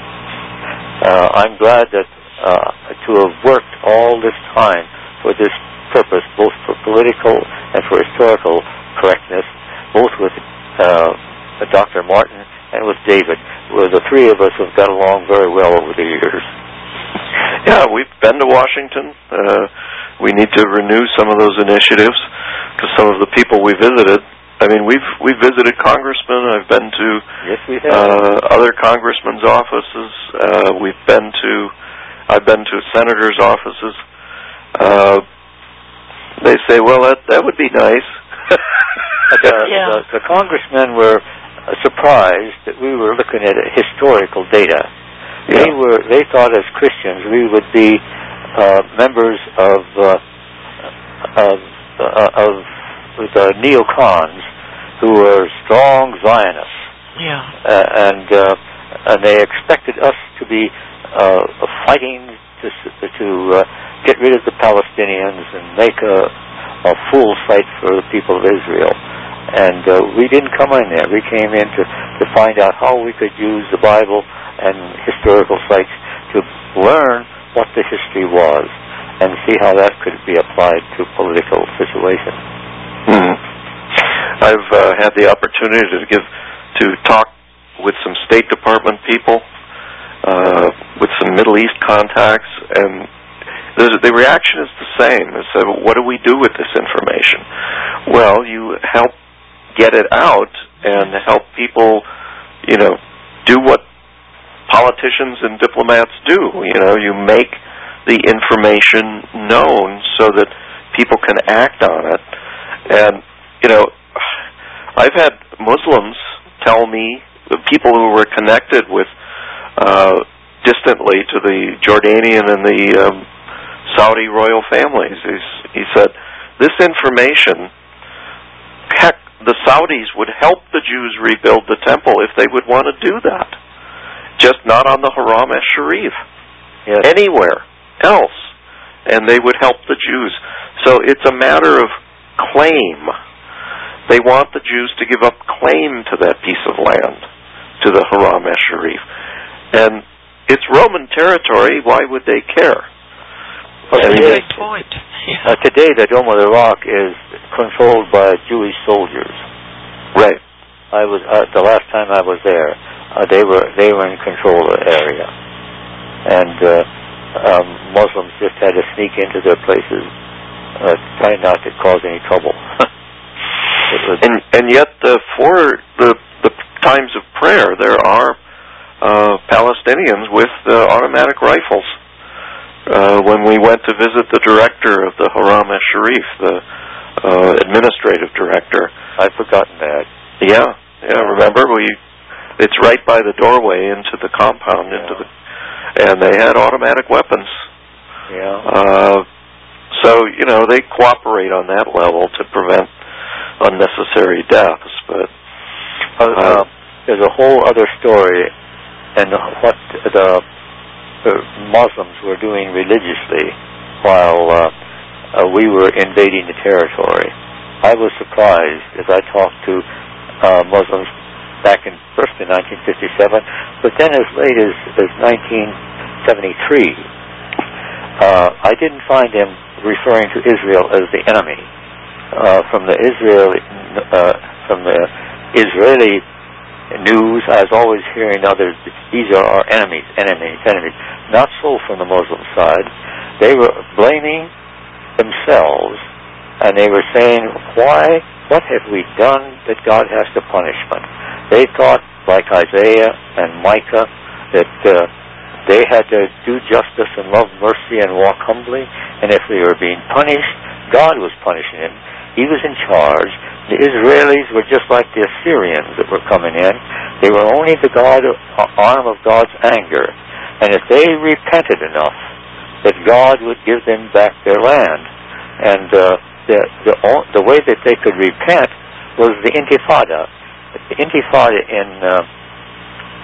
Uh, I'm glad that uh, to have worked all this time for this purpose, both for political and for historical correctness, both with uh, Doctor Martin and with David, where the three of us have got along very well over the years. Yeah, we've been to Washington. Uh, we need to renew some of those initiatives because some of the people we visited, I mean, we've we've visited congressmen. I've been to yes, we have. Uh, other congressmen's offices. Uh, we've been to, I've been to senators' offices. Uh, they say, well, that that would be nice. the, yeah. the, the congressmen were surprised that we were looking at historical data. Yeah. They were. They thought as Christians we would be uh, members of uh, of, uh, of the neocons who were strong Zionists. Yeah. Uh, and uh, and they expected us to be uh, fighting to to uh, get rid of the Palestinians and make a, a full fight for the people of Israel. And uh, we didn't come in there. We came in to, to find out how we could use the Bible and historical sites to learn what the history was and see how that could be applied to political situations. Mm-hmm. I've uh, had the opportunity to give to talk with some State Department people, uh, with some Middle East contacts, and the, the reaction is the same. They say, what do we do with this information? Well, you help get it out and help people, you know, do what politicians and diplomats do. You know, you make the information known so that people can act on it. And, you know, I've had Muslims tell me, people who were connected with uh, distantly to the Jordanian and the um, Saudi royal families, He's, he said, this information, heck, the Saudis would help the Jews rebuild the temple if they would want to do that. Just not on the Haram esh-Sharif. Yes. Anywhere else. And they would help the Jews. So it's a matter of claim. They want the Jews to give up claim to that piece of land, to the Haram esh-Sharif. And it's Roman territory. Why would they care? That's and a good point. Yeah. Uh, today, the Dome of the Rock is controlled by Jewish soldiers. Right. I was uh, the last time I was there. Uh, they were they were in control of the area, and uh, um, Muslims just had to sneak into their places, uh, trying not to cause any trouble. and and yet, uh, for the the times of prayer, there are uh, Palestinians with uh, automatic rifles. Uh, when we went to visit the director of the Haram esh-Sharif, the uh, administrative director. I've forgotten that. Yeah, yeah. Remember, we it's right by the doorway into the compound, yeah. into the, and they had automatic weapons. Yeah. Uh, so you know they cooperate on that level to prevent unnecessary deaths. But uh, uh, there's a whole other story, and what the. The Muslims were doing religiously while uh, uh, we were invading the territory. I was surprised as I talked to uh, Muslims back in first in nineteen fifty-seven, but then as late as, as nineteen seventy-three, uh, I didn't find them referring to Israel as the enemy. Uh, from the Israeli uh, from the Israeli news, I was always hearing others, these are our enemies, enemies, enemies. Not so from the Muslim side. They were blaming themselves, and they were saying, why, what have we done that God has to punishment? They thought, like Isaiah and Micah, that uh, they had to do justice and love mercy and walk humbly, and if they were being punished, God was punishing them. He was in charge. The Israelis were just like the Assyrians that were coming in. They were only the God, arm of God's anger. And if they repented enough, that God would give them back their land. And uh, the, the the way that they could repent was the Intifada. The Intifada in uh,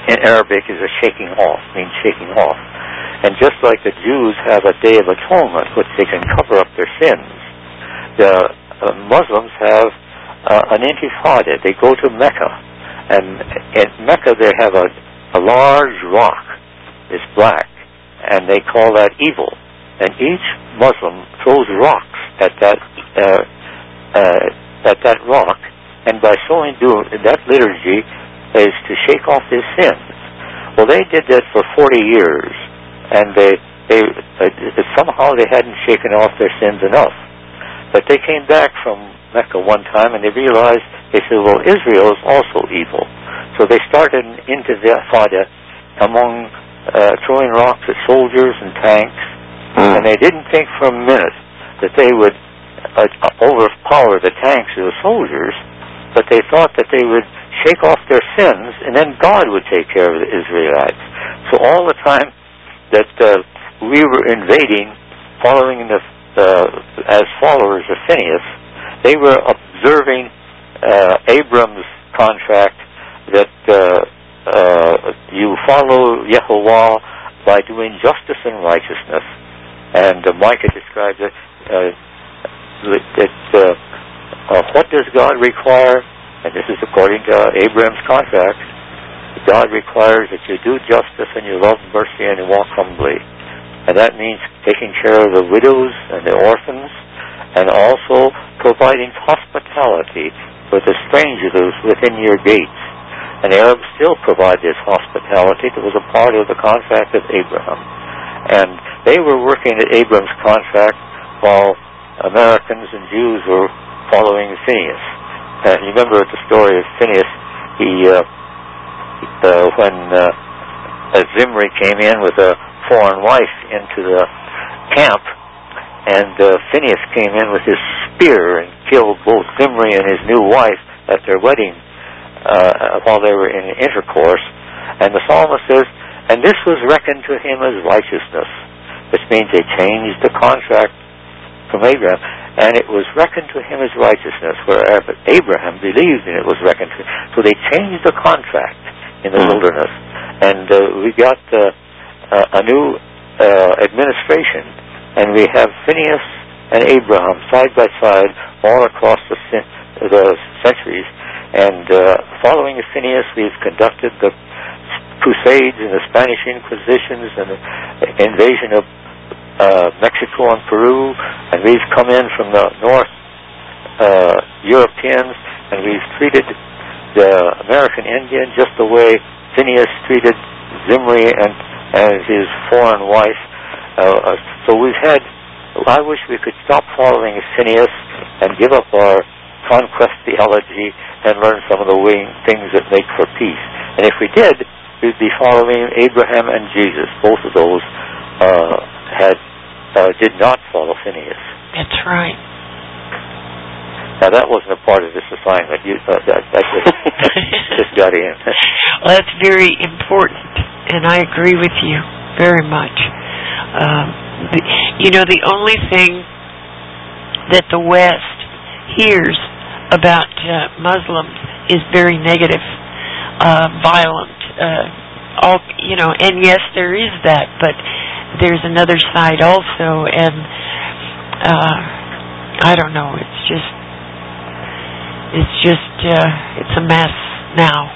in Arabic is a shaking off, means shaking off. And just like the Jews have a Day of Atonement, which they can cover up their sins, the uh, Muslims have uh, an intifada. They go to Mecca, and in Mecca they have a, a large rock. It's black, and they call that evil. And each Muslim throws rocks at that uh, uh, at that rock, and by so doing, that liturgy is to shake off his sins. Well, they did that for forty years, and they they uh, somehow they hadn't shaken off their sins enough. But they came back from Mecca one time, and they realized, they said, well, Israel is also evil. So they started an intifada among uh, throwing rocks at soldiers and tanks, mm. and they didn't think for a minute that they would uh, overpower the tanks or the soldiers, but they thought that they would shake off their sins, and then God would take care of the Israelites. So all the time that uh, we were invading, following the uh, as followers of Phineas, they were observing uh, Abram's contract that uh, uh, you follow Yehovah by doing justice and righteousness. And uh, Micah describes it uh, that uh, uh, what does God require? And this is according to Abraham's contract. God requires that you do justice and you love mercy and you walk humbly. And that means taking care of the widows and the orphans, and also providing hospitality for the stranger that was within your gates. And the Arabs still provide this hospitality. It was a part of the contract of Abraham. And they were working at Abraham's contract while Americans and Jews were following Phineas. And you remember the story of Phineas. He, uh, uh, when uh, Zimri came in with a foreign wife into the camp, and uh, Phineas came in with his spear and killed both Zimri and his new wife at their wedding uh, while they were in intercourse. And the psalmist says, and this was reckoned to him as righteousness, which means they changed the contract from Abraham, and it was reckoned to him as righteousness, where Abraham believed in it was reckoned to him. So they changed the contract in the wilderness, and uh, we got uh, uh, a new uh, administration, and we have Phineas and Abraham side by side all across the, the centuries. And uh, following Phineas, we've conducted the Crusades and the Spanish Inquisitions and the invasion of uh, Mexico and Peru, and we've come in from the North uh, Europeans, and we've treated the American Indian just the way Phineas treated Zimri and, and his foreign wife. Uh, so we've had, I wish we could stop following Phineas and give up our conquest theology and learn some of the way, things that make for peace. And if we did, we'd be following Abraham and Jesus. Both of those uh, had uh, did not follow Phineas. That's right. Now that wasn't a part of this assignment. You, uh, that, that just, just got in. Well, that's very important, and I agree with you very much. Um, the, you know, the only thing that the West hears about uh, Muslims is very negative, uh, violent. Uh, all you know, and yes, there is that, but there's another side also, and uh, I don't know. It's just, it's just, uh, it's a mess now.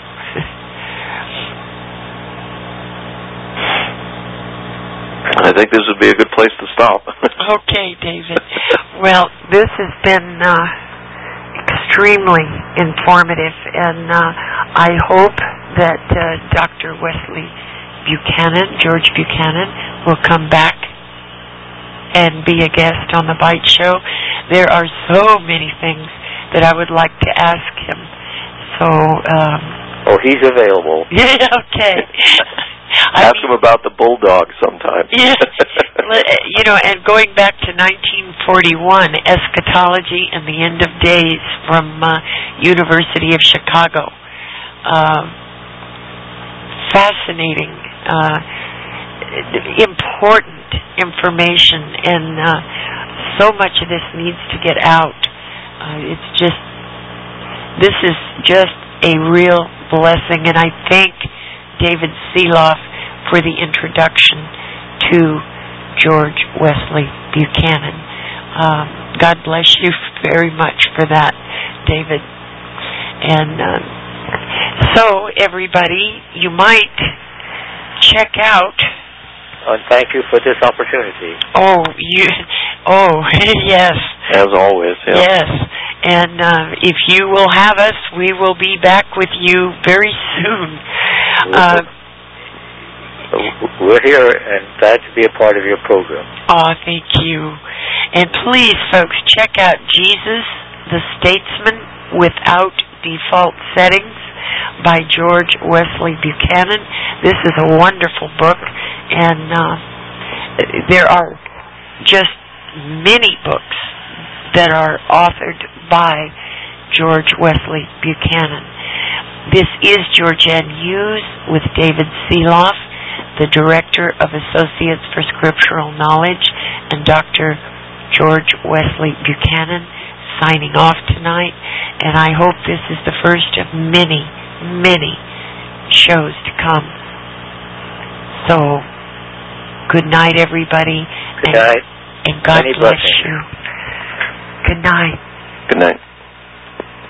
I think this would be a good place to stop. Okay, David. Well, this has been uh, extremely informative, and uh, I hope that uh, Doctor Wesley Buchanan, George Buchanan, will come back and be a guest on the Bite Show. There are so many things that I would like to ask him. So, um... oh, he's available. Yeah, okay. Ask mean, him about the bulldog sometime. Yeah, you know, and going back to nineteen forty-one, Eschatology and the End of Days from uh, University of Chicago. Uh, fascinating, uh, important information, and uh, so much of this needs to get out. Uh, it's just, this is just a real blessing, and I thank David Seeloff for the introduction to George Wesley Buchanan. Um, God bless you very much for that, David. And uh, so, everybody, you might check out. And thank you for this opportunity. Oh, you. Oh, yes. As always. Yeah. Yes. And uh, if you will have us, we will be back with you very soon. Uh, We're here and glad to be a part of your program. Oh, thank you. And please, folks, check out Jesus, the Statesman Without Default Settings by George Wesley Buchanan. This is a wonderful book, and uh, there are just many books that are authored by George Wesley Buchanan. This is Georgianne Hughes with David Seeloff, the Director of Associates for Scriptural Knowledge, and Doctor George Wesley Buchanan, signing off tonight. And I hope this is the first of many, many shows to come. So, good night, everybody. Good and, night. And God Many bless blessings. you. Good night. Good night.